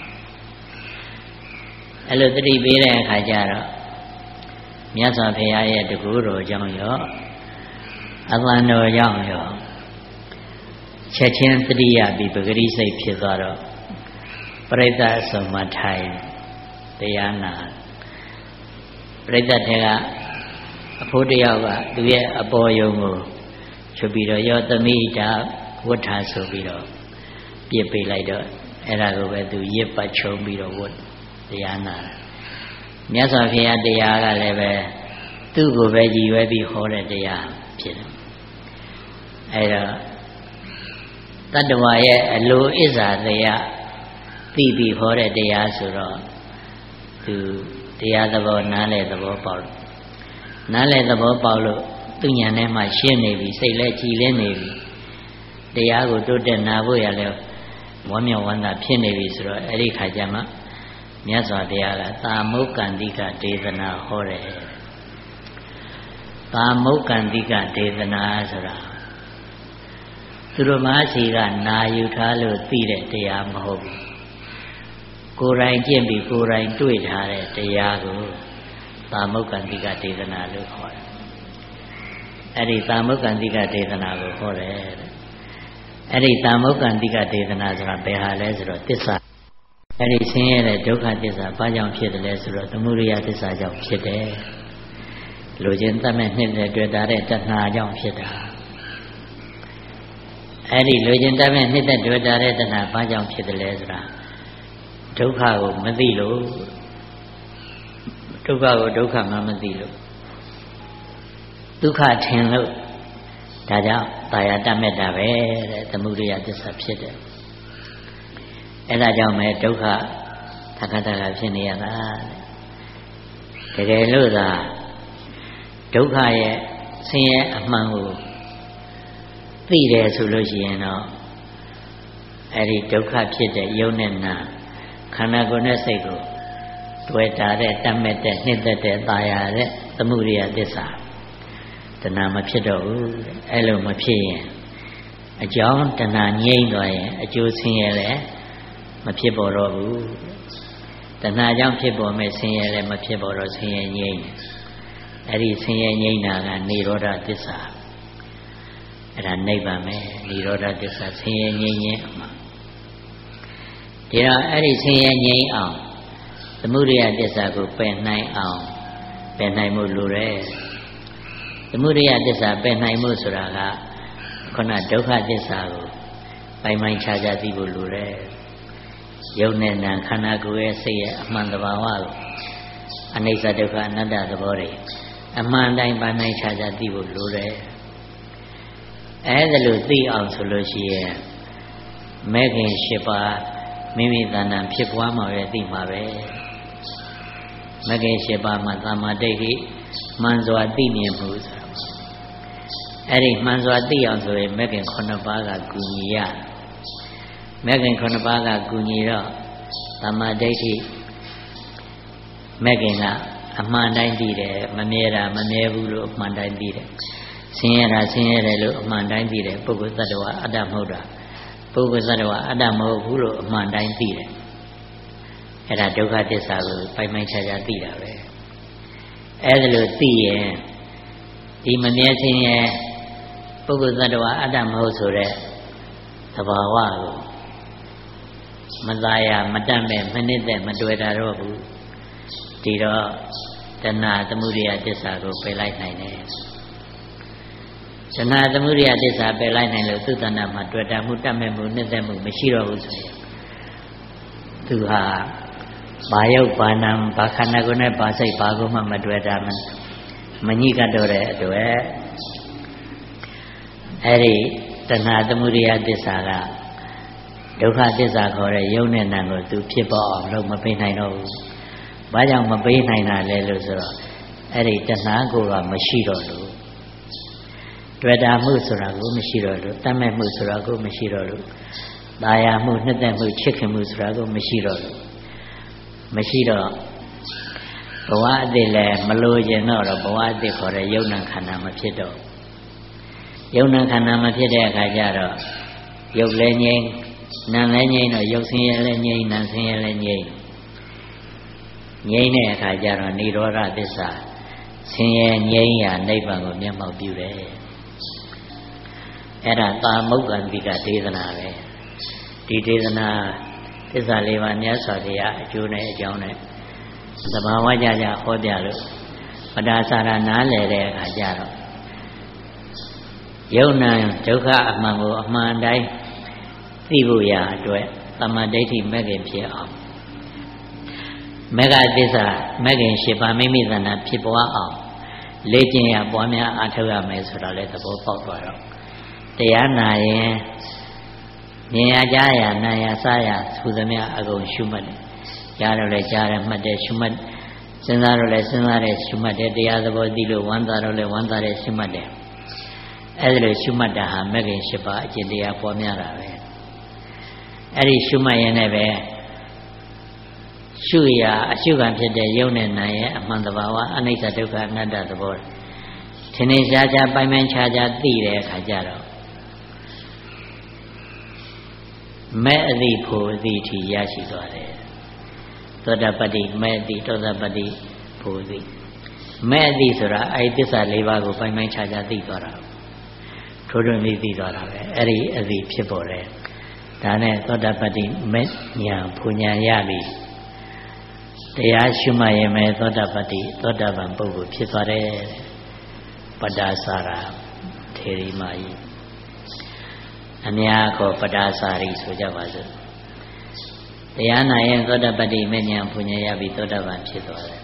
အဲ့လိုသတိပေးတဲ့အခါကျတော့မြတ်စွာဘုရားရဲ့တကူတော်ကြောင့်ရောအသံတော်ကြောင့်ရောချက်ချင်းတတိယပြီးပဂရိစိတ်ဖြစ်သွားတော့ပရိသတ်အစုံမှထိုင်တရားနာပရိသတ်တွေကအဖိုးတယောက်ကသူရဲ့အပေါ်ယုံကိုချုပ်ပြီးတော့ရောသမီးတာဝတ်ထားဆိုပြီးတော့ပြစ်ပေးလိုက်တော့အဲ့ဒါကိုပဲသူရစ်ပတ်ချုံပြီးတော့ဝတ်တရားနာမြတ်စွာဘုရားတရားကလည်းပဲသူ့ကိုပဲရည်ရွယ်ပြီးဟောတဲ့တရားဖြစ်တယ်အဲ့တော့တတ္တဝါရဲ့အလိုအစ္စာတရားသိပြီးဟောတဲ့တရားဆိုတော့သူတရားသဘောနားလည်သဘောပေါက်လို့နားလည်သဘောပေါက်လို့သူဉာဏ်ထဲမှာရှင်းနေပြီစိတ်လည်းကြည်လင်းနေပြီတရားကိုတိုးတက်နာဖို့ရလဲဝမ်းမြောက်ဝမ်းသာဖြစ်နေပြီဆိုတော့အဲ့ဒီခါကျမှမြတ်စွာဘုရားကသာမုက္ကန္တိကဒေသနာဟောတယ်သာမုက္ကန္တိကဒေသနာဆိုတာသူတို့မားစီကနာယူထားလို့သိတဲ့တရားမဟုတ်ဘူးကိုယ်တိုင်ကျင့်ပြီးကိုယ်တိုင်တွေ့ထားတဲ့တရားကိုသာမုက္ကန္တိကဒေသနာလို့ခေါ်တယ်အဲ့ဒီသာမုက္ကန္တိကဒေသနာကိုဟောတယ်အဲ့ဒီသာမုက္ကန္တိကဒေသနာဆိုတာဘယ်ဟာလဲဆိုတော့သစ္စာအဲ့ဒီဆင်းရဲတဲ့ဒုက္ခသစ္စာဘာကြောင့်ဖြစ်တယ်လဲဆိုတော့သမုဒယသစ္စာကြောင့်ဖြစ်တယ်လူချင်းတတ်မဲ့နှစ်နဲ့တွေ့တာတဲ့တဏှာကြောင့်ဖြစ်တာအဲ့ဒီလူချင်းတတ်မဲ့နှစ်နဲ့တွေ့တာတဲ့တဏှာဘာကြောင့်ဖြစ်တယ်လဲဆိုတာဒုက္ခကိုမသိလို့ဒုက္ခကိုဒုက္ခမှမသိလို့ဒုက္ခထင်လို့ဒါကြောင့်တာယာတတ်မဲ့တာပဲတဲ့သမုဒယသစ္စာဖြစ်တယ်အဲ့ဒါကြောင့်ပဲဒုက္ခသက္ကတကဖြစ်နေရတာတကယ်လို့သာဒုက္ခရဲ့ဆင်းရဲအမှန်ကိုသိတယ်ဆိုလို့ရှိရင်တော့အဲ့ဒီဒုက္ခဖြစ်တဲ့ယုံနဲ့နာခန္ဓာကိုယ်နဲ့စိတ်ကိုတွေ့တာတဲ့တတ်မဲ့တဲ့နှစ်သက်တဲ့ตายရတဲ့သမုဒယသစ္စာတဏှာမဖြစ်တော့ဘူးအဲ့လိုမဖြစ်ရင်အကြောင်းတဏှာငြိမ့်သွားရင်အကျိုးဆင်းရဲလည်းမဖြစ်ပေါ်တော့ဘူးတဏှာကြောင့်ဖြစ်ပေါ်မဲ့ဆင်းရဲလည်းမဖြစ်ပေါ်တော့ဆင်းရဲငြိမ့်အဲ့ဒီဆင်းရဲငြိမ့်တာကនិရောဓသစ္စာအဲ့ဒါနိဗ္ဗာန်ပဲនិရောဓသစ္စာဆင်းရဲငြိမ့်ခြင်းအမှန်ဒီတော့အဲ့ဒီဆင်းရဲငြိမ့်အောင်သမုဒယသစ္စာကိုပယ်နိုင်အောင်ပယ်နိုင်မှုလိုတယ်သမုဒယသစ္စာပယ်နိုင်မှုဆိုတာကခုနဒုက္ခသစ္စာကိုပိုင်ပိုင်ခြားခြားသိဖို့လိုတယ်ယုံနဲ့နာခန္ဓာကိုယ်ရဲ့စိတ်ရဲ့အမှန်တဘာဝကိုအနိစ္စဒုက္ခအနတ္တသဘောတွေအမှန်တိုင်းပါနိုင်ခြားခြားသိဖို့လိုတယ်အဲ့ဒါလို့သိအောင်ဆိုလို့ရှိရင်မဲခင်၈ပါးမိမိတဏ္ဍာဖြစ်ပွားမှာပဲသိမှာပဲမဲခင်၈ပါးမှာသမ္မာဒိဋ္ဌိမှန်စွာသိမြင်မှုဆိုတာအဲ့ဒီမှန်စွာသိအောင်ဆိုရင်မဲခင်၇ပါးကကူညီရမဲခင်၇ပါးကကူညီတော့သမ္မာဒိဋ္ဌိမဲခင်ကအမှန်တိုင်းသိတယ်မမြဲတာမမြဲဘူးလို့အမှန်တိုင်းသိတယ်ဆင်းရဲတာဆင်းရဲတယ်လို့အမှန်တိုင်းသိတယ်ပုဂ္ဂိုလ်သတ္တဝါအတ္တမဟုတ်တာပုဂ္ဂိုလ်သတ္တဝါအတ္တမဟုတ်ဘူးလို့အမှန်တိုင်းသိတယ်အဲ့ဒါဒုက္ခသစ္စာကိုပိုင်ပိုင်ခြားခြားသိတာပဲအဲ့ဒါလို့သိရင်ဒီမမြဲဆင်းရဲပုဂ္ဂိုလ်သတ္တဝါအတ္တမဟုတ်ဆိုတဲ့သဘာဝကိုမသာယာမတတ်မဲ့မနစ်သက်မတွေ့တာတော့ဘူးဒီတော့တဏှာသမုဒယသစ္စာကိုပယ်လိုက်နိုင်တယ်တဏှာသမုဒယသစ္စာပယ်လိုက်နိုင်လို့သူတဏ္ဍာမှာတွေ့တာမှုတတ်မဲ့မှုနှစ်သက်မှုမရှိတော့ဘူးဆိုရင်သူဟာဘာယုတ်ဘာနာဘာခန္ဓာကိုယ်နဲ့ဘာစိတ်ဘာကိုမှမတွေ့တာမညှိကပ်တော့တဲ့အတွက်အဲ့ဒီတဏှာသမုဒယသစ္စာကဒုက္ခသစ္စာခေါ်တဲ့ယုံနဲ့နာကိုသူဖြစ်ပေါ်အောင်လုပ်မပေးနိုင်တော့ဘူး။ဘာကြောင့်မပေးနိုင်တာလဲလို့ဆိုတော့အဲ့ဒီတဏှာကိုကမရှိတော့လို့တွေ့တာမှုဆိုတာကိုမရှိတော့လို့တတ်မဲ့မှုဆိုတာကိုမရှိတော့လို့ตาယာမှုနှစ်သက်မှုချစ်ခင်မှုဆိုတာကိုမရှိတော့လို့မရှိတော့ဘဝအတိလည်းမလိုချင်တော့ဘဝအတိခေါ်တဲ့ယုံနာခန္ဓာမဖြစ်တော့ယုံနာခန္ဓာမဖြစ်တဲ့အခါကျတော့ယုတ်လည်းငြိမ်းနာလည်းငြိမ်းတော့ယုတ်ဆင်းရဲလည်းငြိမ်းနာဆင်းရဲလည်းငြိမ်းငြိမ်းတဲ့အခါကျတော့និရောဓသစ္စာဆင်းရဲငြိမ်းရာနိဗ္ဗာန်ကိုမျက်မှောက်ပြုတယ်အဲ့ဒါသာမုဂ္ဂန္တိကဒေသနာပဲဒီဒေသနာသစ္စာလေးပါးမြတ်စွာဘုရားအကျိုးနဲ့အကြောင်းနဲ့သဘာဝကြကြဟောပြလို့ပဒါစာရနားလည်တဲ့အခါကျတော့ယုံနာဒုက္ခအမှန်ကိုအမှန်တိုင်းသိဖို့ရာအတွက်သမ္မာဒိဋ္ဌိမဲ့ခင်ဖြစ်အောင်မေဃသစ္စာမဲ့ခင်၈ပါးမိမိသဏ္ဍာန်ဖြစ်ပွားအောင်လေ့ကျင့်ရပွားများအားထုတ်ရမယ်ဆိုတာလည်းသဘောပေါက်သွားတော့တရားနာရင်မြင်ရကြားရနာရစားရသုသမျှအကုန်ရှုမှတ်တယ်ကြားတော့လည်းကြားတယ်မှတ်တယ်ရှုမှတ်စဉ်းစားတော့လည်းစဉ်းစားတယ်ရှုမှတ်တယ်တရားသဘောသိလို့ဝမ်းသာတော့လည်းဝမ်းသာတယ်ရှုမှတ်တယ်အဲ့ဒါလိုရှုမှတ်တာဟာမဲ့ခင်၈ပါးအကျင့်တရားပွားများတာပဲအဲ့ဒီရှုမှတ်ရင်လည်းပဲရှုရအရှုခံဖြစ်တဲ့ယုံနဲ့နာရဲ့အမှန်တဘာဝအနိစ္စဒုက္ခအနတ္တသဘောထင်ထင်ရှားရှားပိုင်ပိုင်ခြားခြားသိတဲ့အခါကျတော့မဲ့အသိဖို့အသိထီရရှိသွားတယ်သောတာပတ္တိမဲ့အသိသောတာပတ္တိဖို့အသိမဲ့အသိဆိုတာအဲဒီသစ္စာ၄ပါးကိုပိုင်ပိုင်ခြားခြားသိသွားတာထိုးထွင်းပြီးသိသွားတာပဲအဲ့ဒီအသိဖြစ်ပေါ်တယ်ဒါနဲ့သောတာပတ္တိမဲ့ညာဖူညာရပြီတရားရှုမှတ်ရင်ပဲသောတာပတ္တိသောတာပန်ပုဂ္ဂိုလ်ဖြစ်သွားတယ်ပဒါစာရာထေရီမာကြီးအများခေါ်ပဒါစာရီဆိုကြပါစို့တရားနာရင်သောတာပတ္တိမဲ့ညာဖူညာရပြီသောတာပန်ဖြစ်သွားတယ်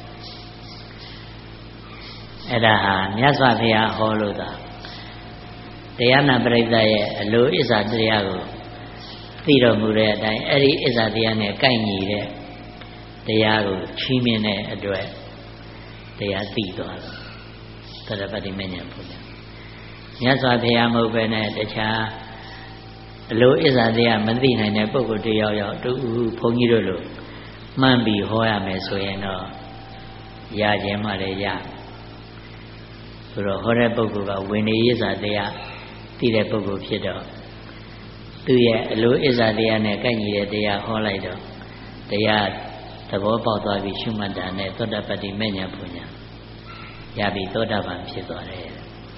အဲ့ဒါဟာမြတ်စွာဘုရားဟောလို့သာတရားနာပရိသတ်ရဲ့အလိုအစ္စာတရားကိုသိတော်မူတဲ့အတိုင်းအဲ့ဒီအစ္စာတရားနဲ့ကိုက်ညီတဲ့တရားကိုချီးမြှင့်တဲ့အတွက်တရားသိသွားတယ်သောတာပတ္တိမဉ္ဇဉ်ဘုရားမြတ်စွာဘုရားမဟုတ်ပဲနဲ့တခြားအလိုအစ္စာတရားမသိနိုင်တဲ့ပုဂ္ဂိုလ်တယောက်ယောက်တူဘုန်းကြီးတို့လိုမှန်ပြီးဟောရမယ်ဆိုရင်တော့ရခြင်းမှလည်းရဆိုတော့ဟောတဲ့ပုဂ္ဂိုလ်ကဝိနည်းအစ္စာတရားသိတဲ့ပုဂ္ဂိုလ်ဖြစ်တော့သူရဲ့အလိုအစ္စာတရားနဲ့ကိုက်ညီတဲ့တရားဟောလိုက်တော့တရားသဘောပေါက်သွားပြီးရှုမှတ်တာနဲ့သောတာပတ္တိမဲ့ညာပူညာရပြီးသောတာပန်ဖြစ်သွားတယ်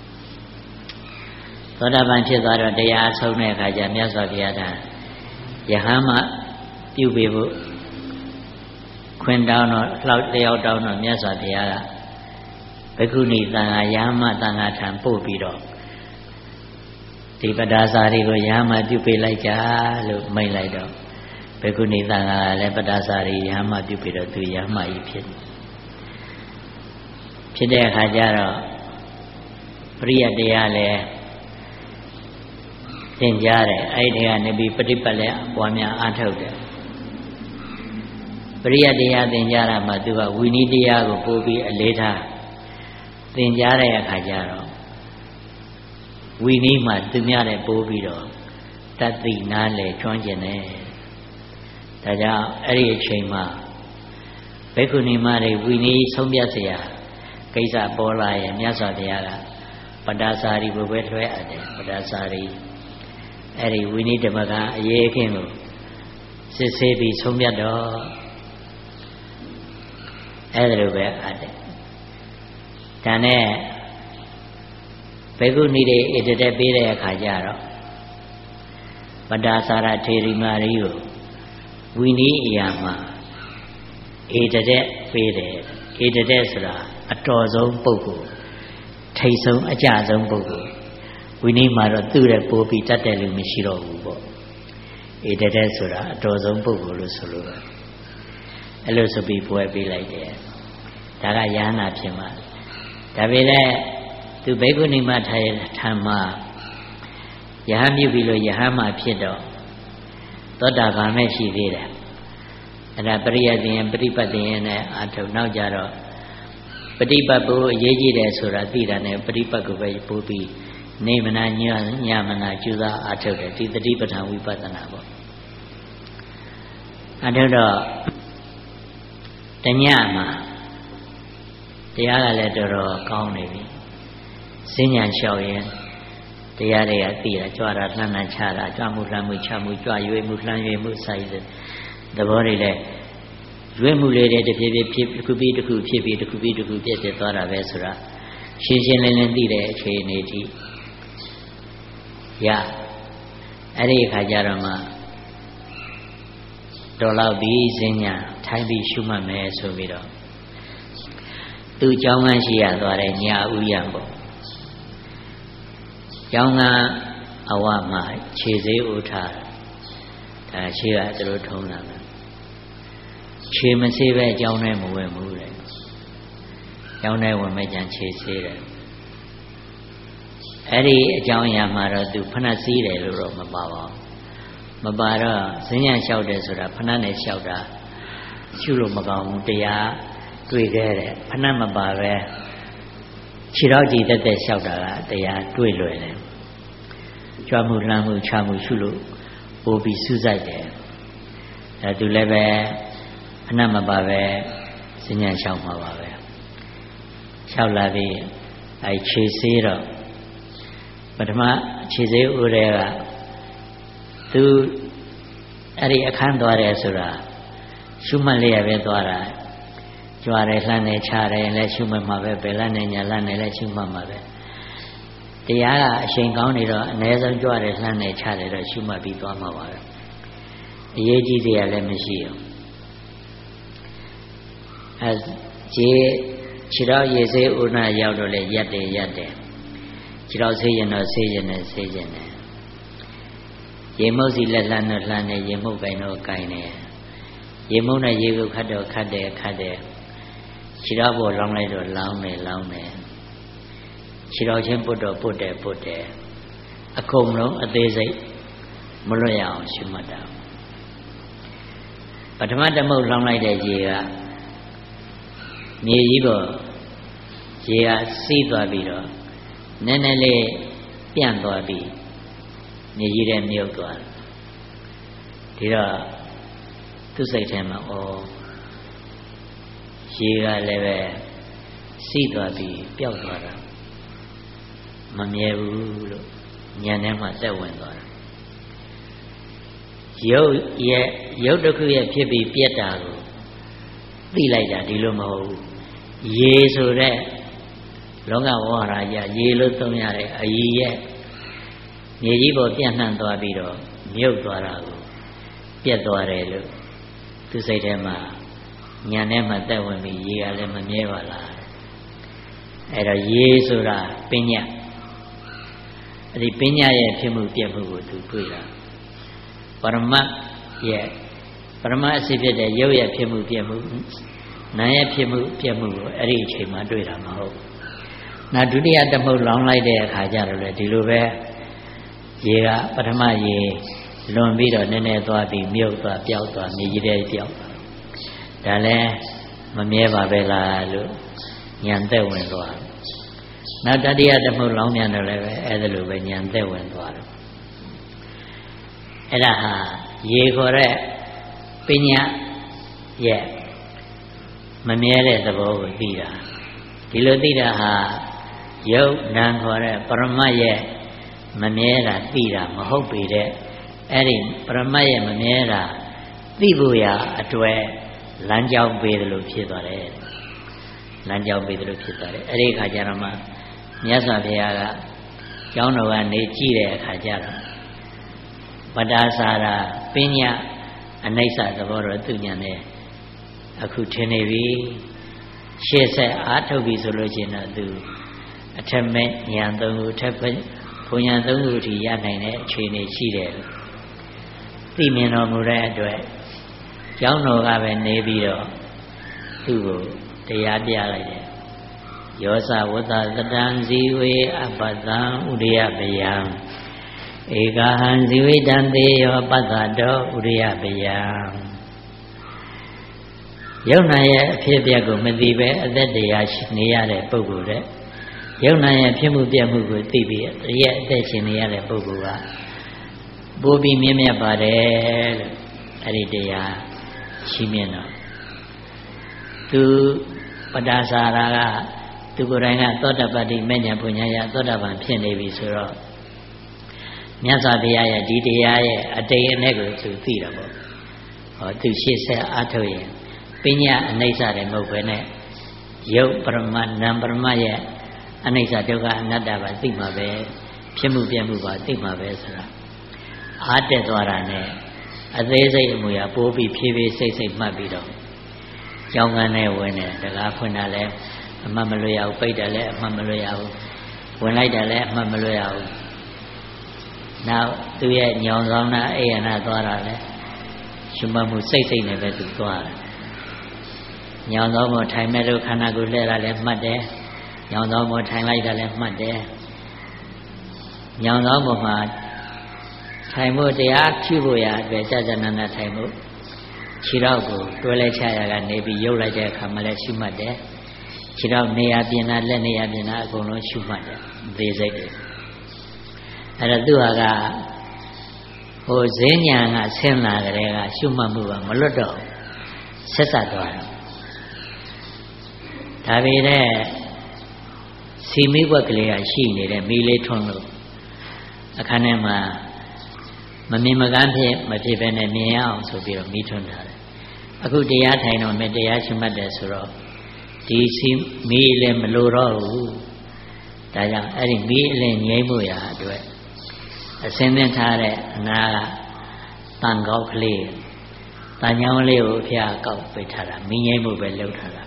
သောတာပန်ဖြစ်သွားတော့တရားအဆုံးတဲ့အခါကျမြတ်စွာဘုရားကယဟန်မှပြုပေးဖို့ခွင်တောင်းတော့လောက်တယောက်တောင်းတော့မြတ်စွာဘုရားကဘိက္ခုနီသံဃာယဟန်မှသံဃာထံပို့ပြီးတော့ဒီပဒါစာတွေကိုယဟန်မှပြုပေးလိုက်ကြလို့မိန့်လိုက်တော့ဘိက္ခုနီသံဃာလည်းပဒါစာတွေယဟန်မှပြုပေးတော့သူယဟန်မှကြီးဖြစ်ဖြစ်တဲ့အခါကျတော့ပရိယတ်တရားလည်းသင်ကြားတယ်အဲ့ဒီကနေပြီးပฏิပတ်လည်းပွားများအားထုတ်တယ်ပရိယတ်တရားသင်ကြားတာမှာသူကဝိနည်းတရားကိုပို့ပြီးအလေးထားသင်ကြားတဲ့အခါကျတော့ဝိနည်းမှာသူများတဲ့ပို့ပြီးတော့တတ်သိနားလေကျွမ်းကျင်တယ်ဒါကြောင့်အဲ့ဒီအချိန်မှာဘိက္ခုနီမတွေဝိနည်းဆုံးဖြတ်เสียကိစ္စပေါ်လာရင်မြတ်စွာဘုရားကပဒါစာရီဘုပဲလွှဲအပ်တယ်ပဒါစာရီအဲ့ဒီဝိနည်းဓမ္မကအရေးအခင်းကိုစစ်ဆေးပြီးဆုံးဖြတ်တော့အဲ့ဒါလိုပဲအပ်တယ်ဒါနဲ့ဘိက္ခုနီတွေဣတတက်ပေးတဲ့အခါကျတော့ပဒါစာရထေရီမာရီကိုဝိနည်းအရာမှာဣတတက်ပေးတယ်ဣတတက်ဆိုတာအတော်ဆုံးပုဂ္ဂိုလ်ထိတ်ဆုံးအကြဆုံးပုဂ္ဂိုလ်ဝိနည်းမှာတော့သူ့ရဲ့ပိုးပြီးတတ်တယ်လို့မရှိတော့ဘူးပေါ့ဣတတက်ဆိုတာအတော်ဆုံးပုဂ္ဂိုလ်လို့ဆိုလို့ပဲအဲ့လိုဆိုပြီးပွဲပေးလိုက်တယ်ဒါကယ ahanan ဖြစ်မှာဒါပေမဲ့သူဘိက္ခုနီမထိုင်ထံမှာယဟန်မြုပ်ပြီးလို့ယဟန်မှာဖြစ်တော့သောတာပန်မဲ့ရှိသေးတယ်အဲ့ဒါပရိယတ်တင်ပฏิပတ်တင်နဲ့အာထုံနောက်ကြတော့ပฏิပတ်ဖို့အရေးကြီးတယ်ဆိုတာသိတာနဲ့ပฏิပတ်ကိုပဲပို့ပြီးနေမနာညညမနာကျူးစားအာထုတယ်ဒီတတိပဋ္ဌာန်ဝိပဿနာပေါ့အာထုတော့တညမှာတရားကလည်းတော်တော်ကောင်းနေပြီစဉ္ညာလျှောက်ရင်တရားတွေကသိတာကြွားတာလှမ်းတာချတာကြွမှုလှမ်းမှုချမှုကြွရွေးမှုလှမ်းရွေးမှုစာရည်သဘောတွေလည်းရွေးမှုလေးတွေတစ်ဖြည်းဖြည်းဖြစ်တစ်ခုပြီးတစ်ခုဖြစ်ပြီးတစ်ခုပြီးတစ်ခုပြည့်ပြည့်သွားတာပဲဆိုတာရှင်းရှင်းလင်းလင်းသိတဲ့အခြေအနေထိရအဲ့ဒီအခါကျတော့မှတော်လောက်ပြီးစဉ္ညာထိုင်ပြီးရှုမှတ်မယ်ဆိုပြီးတော့သူเจ้าငန်းရှိရသွားတဲ့ညာဥယျံပေါ့ကျောင်းကအဝမှာခြေသေးဥထားဒါခြေကသူတို့ထုံးတာပဲခြေမဆေးပဲကျောင်းထဲမဝင်ဘူးတဲ့ကျောင်းထဲဝင်မဲ့ကြံခြေဆေးတယ်အဲ့ဒီအကြောင်းအရာမှာတော့သူဖဏတ်စည်းတယ်လို့တော့မပါပါဘူးမပါတော့စဉ္ညာလျှောက်တယ်ဆိုတာဖဏတ်နဲ့လျှောက်တာရှုလို့မကောင်းဘူးတရားတွေ့ခဲ့တယ်ဖဏတ်မပါပဲခြေတော့ကြည်တက်တက်လျှောက်တာကတရားတွေ့လွယ်တယ်ကြွမှုလှမ်းမှုချမှုရှုလို့ပို့ပြီးစူးစိုက်တယ်အဲသူလည်းပဲအနတ်မပါပဲစဉ္ညာလျှောက်မှာပါပဲလျှောက်လာပြီးအဲခြေဆေးတော့ပထမခြေဆေးဥရဲကသူအဲ့ဒီအခန်းသွားတယ်ဆိုတာရှုမှတ်လျက်ပဲသွားတာကြွားတယ်လှမ်းတယ်ချတယ်လည်းရှုမှတ်မှာပဲဘယ်လှမ်းနေညာလှမ်းနေလည်းရှုမှတ်မှာပဲတရားကအချိန်ကောင်းနေတော့အ ਨੇ ဆုံးကြွားတယ်လှမ်းတယ်ချတယ်တော့ရှုမှတ်ပြီးသွားမှာပါပဲအရေးကြီးစရာလည်းမရှိဘူးအဲခြေခြေတော်ရေစေးဥနာရောက်တော့လေရက်တယ်ရက်တယ်ခြေတော်ဆေးရင်တော့ဆေးရင်နဲ့ဆေးရင်နဲ့ရေမုတ်စီလက်လှမ်းတော့လှမ်းတယ်ရေမုတ်ကိုင်တော့ကိုင်တယ်ရေမုတ်နဲ့ရေကိုခတ်တော့ခတ်တယ်ခတ်တယ်ခြေတော်ပေါ်လောင်းလိုက်တော့လောင်းတယ်လောင်းတယ်ခြေတော်ချင်းပုတ်တော့ပုတ်တယ်ပုတ်တယ်အကုန်လုံးအသေးစိတ်မလွတ်ရအောင်ရှုမှတ်တာပထမတမုတ်လောင်းလိုက်တဲ့ရေကမြေကြီးပေါ်ရေကစီးသွားပြီးတော့နည်းနည်းလေးပြန့်သွားပြီးမြေကြီးထဲမြုပ်သွားဒီတော့သူ့စိတ်ထဲမှာဩရေကလည်းပဲစီးသွားပြီးပျောက်သွားတာမမြဲဘူးလို့ဉာဏ်ထဲမှာသက်ဝင်သွားတာရုပ်ရဲ့ရုပ်တစ်ခုရဲ့ဖြစ်ပြီးပြက်တာကိုသိလိုက်တာဒီလိုမဟုတ်ဘူးရေဆိုတဲ့လောကဝါဟာရရေလို့သုံးရတဲ့အကြီးရဲ့မြေကြီးပေါ်ပြန့်နှံ့သွားပြီးတော့မြုပ်သွားတာကိုပြက်သွားတယ်လို့သူစိတ်ထဲမှာညာထဲမှာတက်ဝင်ပြီးရေကလည်းမမြဲပါလားအဲ့တော့ရေဆိုတာပညာအဲ့ဒီပညာရဲ့ဖြစ်မှုပြက်မှုကိုသူတွေ့တာပရမတ်ရဲ့ပရမတ်အစစ်ဖြစ်တဲ့ရုပ်ရဲ့ဖြစ်မှုပြက်မှုနာမ်ရဲ့ဖြစ်မှုပြက်မှုကိုအဲ့ဒီအချိန်မှာတွေ့တာမဟုတ်နောက်ဒုတိယတမုတ်လောင်းလိုက်တဲ့အခါကျတော့လေဒီလိုပဲရေကပထမရေလွန်ပြီးတော့နည်းနည်းသွားပြီးမြုပ်သွားပျောက်သွားမြေကြီးထဲပျောက်သွားဒါလည်းမမြဲပါပဲလားလို့ဉာဏ်သက်ဝင်သွားနောက်တတိယတစ်မှုလောင်းမြန်တော့လည်းပဲအဲ့ဒါလိုပဲဉာဏ်သက်ဝင်သွားတယ်အဲ့ဒါဟာရေခေါ်တဲ့ပညာရဲ့မမြဲတဲ့သဘောကိုသိတာဒီလိုသိတာဟာယုတ်နံခေါ်တဲ့ပရမတ်ရဲ့မမြဲတာသိတာမဟုတ်ပေတဲ့အဲ့ဒီပရမတ်ရဲ့မမြဲတာသိဖို့ရာအတွက်လမ်းကြောင်းပေးတယ်လို့ဖြစ်သွားတယ်လမ်းကြောင်းပေးတယ်လို့ဖြစ်သွားတယ်အဲ့ဒီအခါကျတော့မှမြတ်စွာဘုရားကကျောင်းတော်ကနေကြည့်တဲ့အခါကျတော့ပဒါစာရာပညာအနိစ္စသဘောတော်သူညာနဲ့အခုထင်နေပြီရှေ့ဆက်အားထုတ်ပြီဆိုလို့ရှိရင်တော့သူအထက်မဲ့ဉာဏ်သုံးခုအထက်ဘုံဉာဏ်သုံးခုအထိရနိုင်တဲ့အခြေအနေရှိတယ်လို့သိမြင်တော်မူတဲ့အတွက်ကျောင်းတော်ကပဲနေပြီးတော့သူ့ကိုတရားပြလိုက်တယ်ယောသဝတ္တသတံဇီဝေအပတ္တံဥရိယပယံဧကဟံဇီဝိတံသေယောပတ္တတောဥရိယပယံယုံနာရဲ့အဖြစ်အပျက်ကိုမသိပဲအသက်တရားနေရတဲ့ပုဂ္ဂိုလ်တဲ့ယုံနာရဲ့ဖြစ်မှုပြက်မှုကိုသိပြီးရဲ့အသက်ရှင်နေရတဲ့ပုဂ္ဂိုလ်ကပိုးပြီးမြင့်မြတ်ပါတယ်လို့အဲ့ဒီတရားရှိမြင်တော့သူပဒါစာရာကသူကိုယ်တိုင်ကသောတပတ္တိမေညာပညာယသောတပန်ဖြစ်နေပြီဆိုတော့မြတ်စွာဘုရားရဲ့ဒီတရားရဲ့အတိတ်အနဲ့ကိုသူသိတာပေါ့ဟောသူရှေ့ဆက်အားထုတ်ရင်ပညာအနိစ္စတယ်မဟုတ်ပဲနဲ့ယုတ်ပရမတ်နံပရမတ်ရဲ့အနိစ္စဒုက္ခအနတ္တပါသိမှာပဲဖြစ်မှုပြမှုပါသိမှာပဲဆိုတာအားတက်သွားတာနဲ့အသေးစိတ်အမူအရာပိုးပြီးဖြည်းဖြည်းစိတ်စိတ်မှတ်ပြီးတော့ကြောင်းကန်းနဲ့ဝင်တယ်တကားဖွင့်တာလည်းအမှတ်မလွတ်ရဘူးပိတ်တယ်လည်းအမှတ်မလွတ်ရဘူးဝင်လိုက်တယ်လည်းအမှတ်မလွတ်ရဘူးနောက်သူရဲ့ညောင်ဆောင်တာအိယနာသွားတာလည်းရှုမှတ်မှုစိတ်စိတ်နဲ့ပဲသူသွားတယ်ညောင်ဆောင်ပေါ်ထိုင်မဲ့လို့ခန္ဓာကိုယ်လှည့်တာလည်းမှတ်တယ်ညောင်ဆောင်ပေါ်ထိုင်လိုက်တာလည်းမှတ်တယ်ညောင်ဆောင်ပေါ်မှာထိုင်ဖို့တရားဖြူဖို့ရအတွက်ကြာကြာနာနာထိုင်ဖို့ခြေထောက်ကိုတွဲလဲချရကနေပြီးရုပ်လိုက်တဲ့အခါမှလည်းရှုမှတ်တယ်ခြေထောက်နေရာပြင်တာလက်နေရာပြင်တာအကုန်လုံးရှုမှတ်တယ်သေစိတ်တွေအဲ့တော့သူဟာကဟိုဈဉ္ညာကဆင်းလာကြတဲ့ကရှုမှတ်မှုကမလွတ်တော့ဆက်ဆက်သွားတယ်ဒါပေမဲ့စီမိဘွက်ကလေးကရှိနေတဲ့မိလေးထွန်းလို့အခန်းထဲမှာမမြင်မကန်းဖြစ်မဖြစ်ပဲနဲ့မြင်ရအောင်ဆိုပြီးတော့မိထွန်းထားတယ်အခုတရားထိုင်တော့မယ်တရားရှုမှတ်တယ်ဆိုတော့ဒီစီမိလည်းမလိုတော့ဘူးဒါကြောင့်အဲ့ဒီမိအလင်းငြိမ့်ဖို့ရာအတွက်အစင်းသင်ထားတဲ့အနာကတန်ကောက်ကလေးတန်ညောင်းလေးကိုအဖျားကောက်ပိတ်ထားတာမိငြိမ့်ဖို့ပဲလုပ်ထားတာ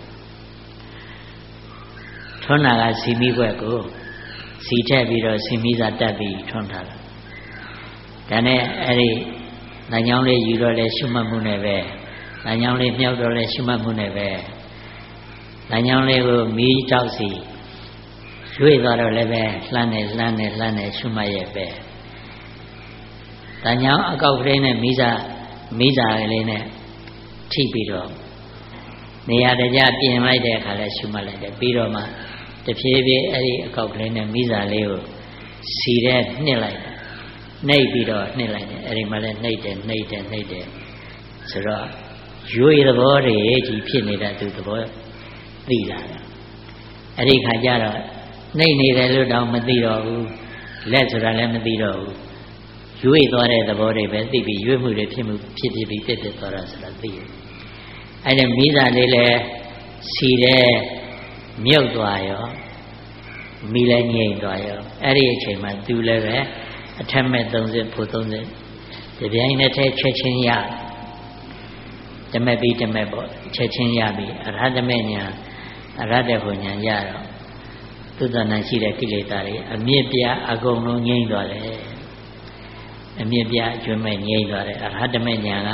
ထွန်းတာကစီမိခွက်ကိုစီထက်ပြီးတော့စီမိစာတက်ပြီးထွန်းထားတာဒါနဲ့အဲ့ဒီတန်ညောင်းလေးယူတော့လဲရှုမှတ်မှုနဲ့ပဲတန်ညောင်းလေးမြောက်တော့လဲရှုမှတ်မှုနဲ့ပဲတန်ညောင်းလေးကိုမီးတောက်စီရွေ့သွားတော့လည်းပဲလှမ်းနေလှမ်းနေလှမ်းနေရှုမှတ်ရဲ့ပဲတန်ညောင်းအကောက်ကလေးနဲ့မိစာမိစာကလေးနဲ့ထိပြီးတော့နေရာတကျပြင်လိုက်တဲ့အခါလဲရှုမှတ်လိုက်တယ်ပြီးတော့မှတဖြည်းဖြည်းအဲ့ဒီအကောက်ကလေးနဲ့မိစာလေးကိုစီတဲ့နှစ်လိုက်တယ်နှိပ်ပြီးတော့နှိပ်လိုက်တယ်အဲ့ဒီမှာလဲနှိပ်တယ်နှိပ်တယ်နှိပ်တယ်ဆိုတော့ရွေသဘောတွေကြီးဖြစ်နေတဲ့သူသဘောသိလာတယ်အဲ့ဒီခါကျတော့နှိပ်နေတယ်လို့တောင်မသိတော့ဘူးလက်ဆိုတာလည်းမသိတော့ဘူးရွေသွားတဲ့သဘောတွေပဲသိပြီးရွေမှုတွေဖြစ်မှုဖြစ်ဖြစ်ပြီးပြစ်ပြစ်သွားတာဆိုတာသိတယ်အဲ့ဒီမိသားလေးလည်းစီတဲ့မြုပ်သွားရောမိလည်းငြိမ်သွားရောအဲ့ဒီအချိန်မှာသူလည်းပဲအထက်မဲ့သုံးဆဖို့သုံးဆဒီပြိုင်နဲ့ထဲချက်ချင်းရဓမ္မပြီးဓမ္မပေါ့ချက်ချင်းရပြီအရဟတမေညာအရဟတဖို့ညာရတော့သုတနာရှိတဲ့ကိလေသာတွေအမြင့်ပြအကုန်လုံးငြိမ့်သွားတယ်အမြင့်ပြအကျွမ်းမဲ့ငြိမ့်သွားတယ်အရဟတမေညာက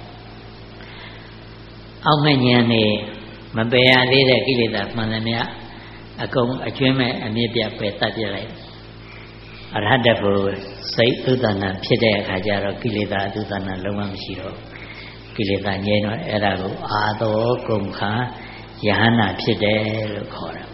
အောက်မဲ့ညာနေမပယ်ရသေးတဲ့ကိလေသာမှန်သမျှအကုန်အကျွမ်းမဲ့အမြင့်ပြပယ်တတ်ပြလိုက်အရဟတဖို့စိတ်သုဒ္ဓနာဖြစ်တဲ့အခါကျတော့ကိလေသာသုဒ္ဓနာလုံးဝမရှိတော့ကိလေသာငြိမ်းတော့အဲ့ဒါကိုအာသောကုန်ခါယဟနာဖြစ်တယ်လို့ခေါ်တယ်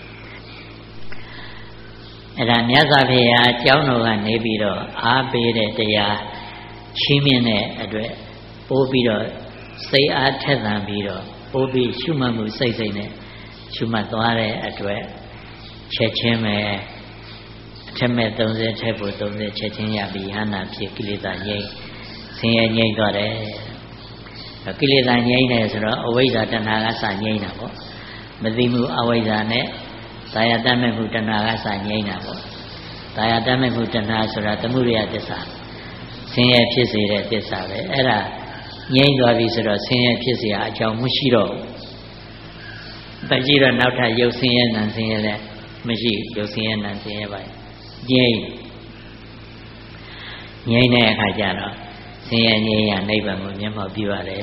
အဲ့ဒါမြတ်စွာဘုရားအကြောင်းတော်ကနေပြီးတော့အားပေးတဲ့တရားချီးမြှင့်တဲ့အတွက်ပို့ပြီးတော့စိတ်အားထက်သန်ပြီးတော့ပို့ပြီးရှုမှတ်မှုစိတ်စိတ်နဲ့ရှုမှတ်သွားတဲ့အတွက်ချက်ချင်းပဲအထက်မဲ့သုံးဆယ်ထက်ဖို့သုံးဆယ်ချက်ချင်းရပြီးယဟနာဖြစ်ကိလေသာငြိမ်းဆင်းရဲငြိမ်းသွားတယ်ကိလေသာငြိမ်းတယ်ဆိုတော့အဝိဇ္ဇာတဏှာကစငြိမ်းတာပေါ့မသိမှုအဝိဇ္ဇာနဲ့သာယာတတ်မဲ့မှုတဏှာကစငြိမ်းတာပေါ့သာယာတတ်မဲ့မှုတဏှာဆိုတာသမုဒယသစ္စာဆင်းရဲဖြစ်စေတဲ့သစ္စာပဲအဲ့ဒါငြိမ်းသွားပြီဆိုတော့ဆင်းရဲဖြစ်เสียအကြောင်းမရှိတော့ဘူးတကြည့်တော့နောက်ထပ်ရုပ်ဆင်းရဲနာမ်ဆင်းရဲလည်းမရှိရုပ်ဆင်းရဲနာမ်ဆင်းရဲပါငြိမ်းငြိမ်းတဲ့အခါကျတော့ဆင်းရဲငြိမ်းရနိဗ္ဗာန်ကိုမျက်မှောက်ပြုရတယ်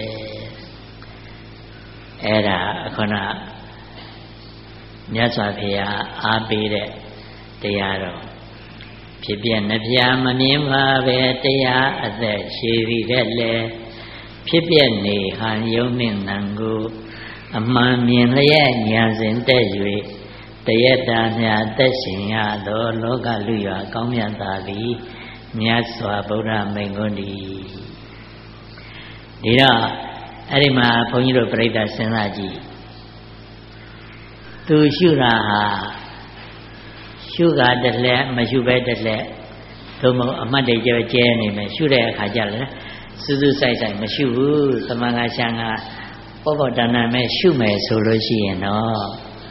အဲ့ဒါခုနမြတ်စွာဘုရားအားပေးတဲ့တရားတော်ဖြစ်ပြနှပြမမြင်ပါပဲတရားအသက်ရှိပြီတဲ့လေဖြစ်ပြနေဟန်ယုံနှင့်နံကိုအမှန်မြင်လျက်ဉာဏ်စဉ်တက်၍တယတ္တာမြတ်သက်ရှင်ရသောလောကလူရကောင်းမြတ်သာသည်မြတ်စွာဘုရားမိန့်ခွန်းသည်ဒီတော့အဲ့ဒီမှာဘုန်းကြီးတို့ပြိဿစဉ်းစားကြည့်သူရှုတာဟာရှုတာတလက်မရှုပဲတလက်သို့မဟုတ်အမှတ်တွေကြောကျဲနေမယ်ရှုတဲ့အခါကျလည်းစူးစူးဆိုင်ဆိုင်မရှုဘူးသမန်ကရှံကပေါ့ပေါ့တန်တန်မဲ့ရှုမယ်ဆိုလို့ရှိရင်တော့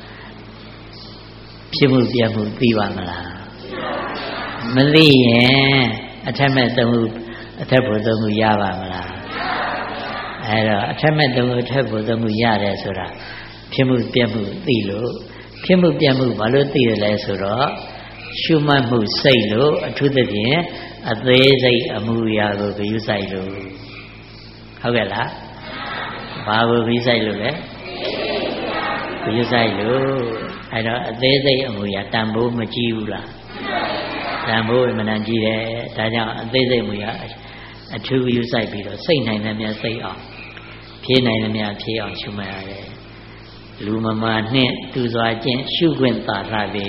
ဖြစ်မှုပြမှုသိပါမလားမသိရင်အထက်မဲ့သုံးခုအထက်ဖို့သုံးခုရပါမလားအဲ့တော့အထက်မဲ့သုံးခုအထက်ဖို့သုံးခုရတယ်ဆိုတာဖြစ်မှုပြမှုသိလို့ဖြစ်မှုပြမှုဘာလို့သိရလဲဆိုတော့ရှုမှတ်မှုစိတ်လို့အထူးသဖြင့်အသေးစိတ်အမှုရာကိုဂရုစိုက်လို့ဟုတ်ကဲ့လားဘာကိုဂရုစိုက်လို့လဲဂရုစိုက်လို့အဲ့တော့အသေးစိတ်အမှုရာတန်ဖိုးမကြည့်ဘူးလားတန်ဖိုးမနှံကြည့်တယ်ဒါကြောင့်အသေးစိတ်အမှုရာအထူးဂရုစိုက်ပြီးတော့စိတ်နိုင်တဲ့များစိတ်အောင်ဖြေးနိုင်တဲ့များဖြေးအောင်ရှုမှတ်ရတယ်လူမမာနှင့်သူစွာချင်းရှုခွင့်သာလာပြီ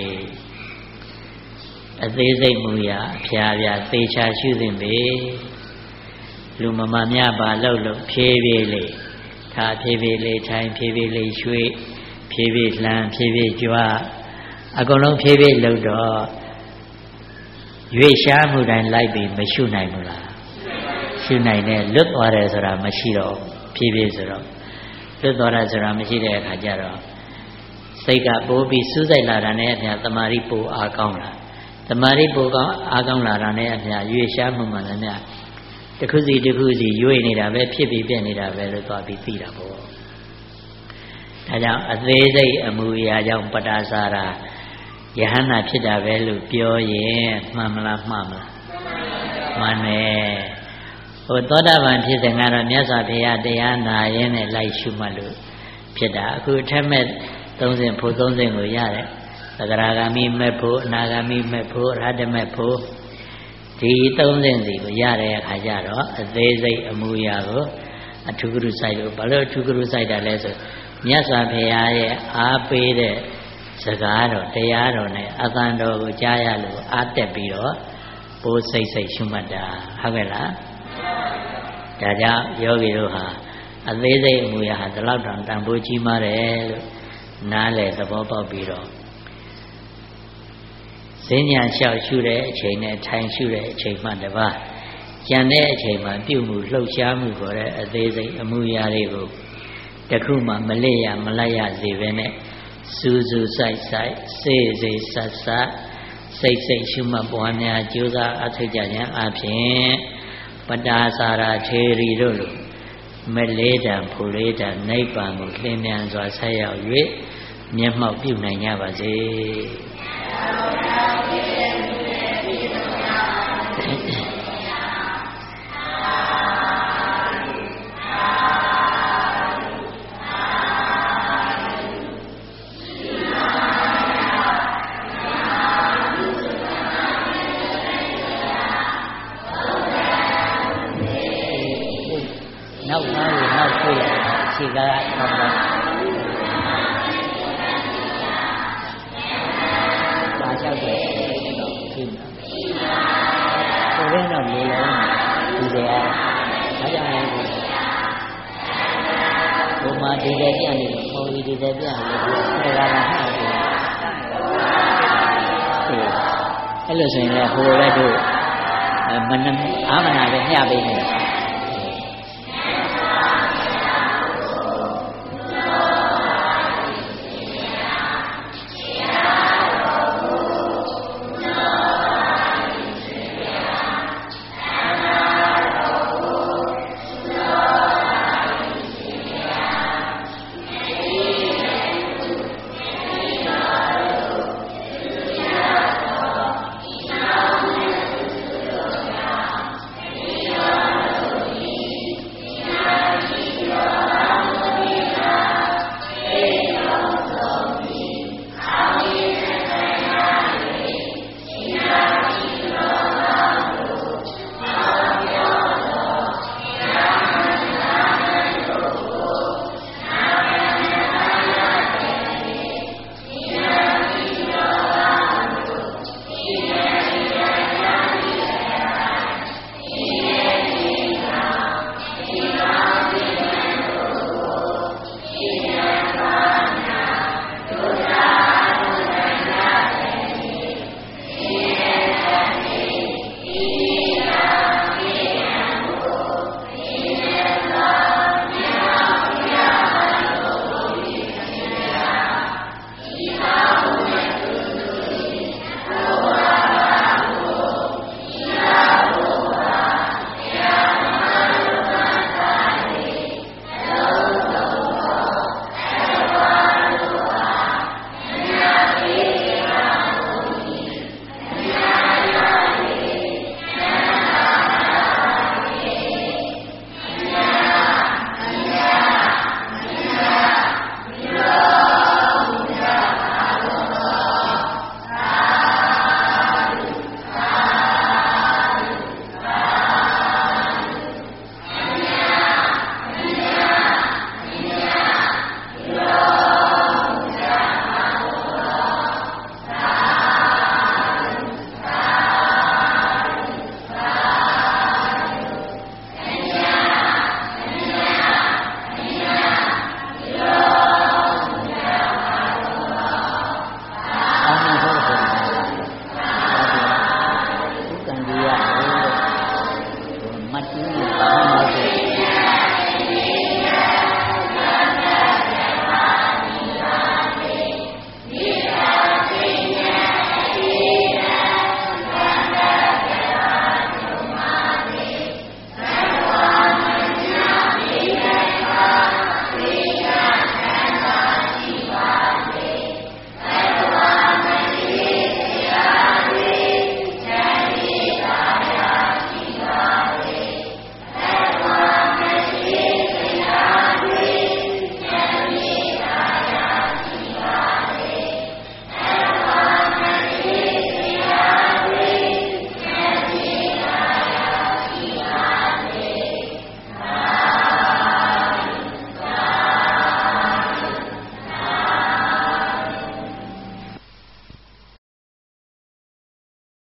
အသေးစိတ်မူရာအဖျားပြသေချာရှုသင့်ပြီလူမမာများပါလို့လို့ဖြည်းဖြည်းလေးထားဖြည်းဖြည်းလေးထိုင်ဖြည်းဖြည်းလေးရွှေ့ဖြည်းဖြည်းလှမ်းဖြည်းဖြည်းကြွအကုန်လုံးဖြည်းဖြည်းလှုပ်တော့ရွေ့ရှားမှုတိုင်းလိုက်ပြီးမရှုနိုင်ဘူးလားရှုနိုင်တယ်လွတ်သွားတယ်ဆိုတာမရှိတော့ဖြည်းဖြည်းဆိုတော့လွတ်သွားတာဆိုတာမရှိတဲ့အခါကျတော့စိတ်ကပိုးပြီးစူးစိုက်လာတာနဲ့အမျှတမာရီပိုးအားကောင်းလာတမာရီပိုးကောင်းအားကောင်းလာတာနဲ့အမျှရွေ့ရှားမှုမှလည်းများတစ်ခုစီတစ်ခုစီရွေ့နေတာပဲဖြစ်ပြီးပြက်နေတာပဲလို့သွားပြီးသိတာပေါ့ဒါကြောင့်အသေးစိတ်အမူအရာကြောင့်ပတာစာရာယဟန္တာဖြစ်တာပဲလို့ပြောရင်မှန်မလားမှားမလားမှန်တယ်ဟိုသောတာပန်ဖြစ်တဲ့ငါတော့မြတ်စွာဘုရားတရားနာရင်းနဲ့လိုက်ရှုမှတ်လို့ဖြစ်တာအခုအထက်မဲ့သုံးဆင့်ဖို့သုံးဆင့်ကိုရတယ်သဂရာဂာမိမဲ့ဖို့အနာဂာမိမဲ့ဖို့ရဟတမဲ့ဖို့ဒီသုံးဆင့်စီကိုရတဲ့အခါကျတော့အသေးစိတ်အမူအရာကိုအထူးကရုစိုက်လို့ဘာလို့အထူးကရုစိုက်တာလဲဆိုမြတ်စွာဘုရားရဲ့အားပေးတဲ့စကားတော်တရားတော်နဲ့အသံတော်ကိုကြားရလို့အားတက်ပြီးတော့ပိုးစိတ်စိတ်ရှုမှတ်တာဟုတ်ကဲ့လားဒါကြောင့်ယောဂီတို့ဟာအသေးစိတ်အမူအရာဟာဒီလောက်တောင်တန်ဖိုးကြီးမားတယ်လို့နားလည်သဘောပေါက်ပြီးတော့ဈဉ္ညာလျှောက်ရှုတဲ့အချိန်နဲ့ထိုင်ရှုတဲ့အချိန်မှတပါးကျန်တဲ့အချိန်မှာပြုမှုလှုပ်ရှားမှုခေါ်တဲ့အသေးစိတ်အမူအရာတွေကိုတခုမှမလစ်ရမလိုက်ရစေဘဲနဲ့စူးစူးဆိုင်ဆိုင်စေ့စေ့ဆတ်ဆတ်စိတ်စိတ်ရှုမှတ်ပွားများကြိုးစားအထောက်ကြခြင်းအပြင်ပတာစာရာထေရီတို့လိုမလေးတံဖူလေးတံနိဗ္ဗာန်ကိုလင်းမြန်စွာဆက်ရောက်၍မျက်မှောက်ပြုနိုင်ကြပါစေရှိကထောင်းတော့ပါလျှောက်တယ်တော့ကြည့်မှာကိုယ်ရင်းတော့လေလုံးဒီတဲ့အားဒါကြောင့်လည်းဘုမာဒီတဲ့ပြန်နေဟောဒီတဲ့ပြန်နေဒီကလာဟာအဲ့လိုဆိုရင်လည်းဟိုလည်းတို့မနအာမနာပဲညှပေးနေတာ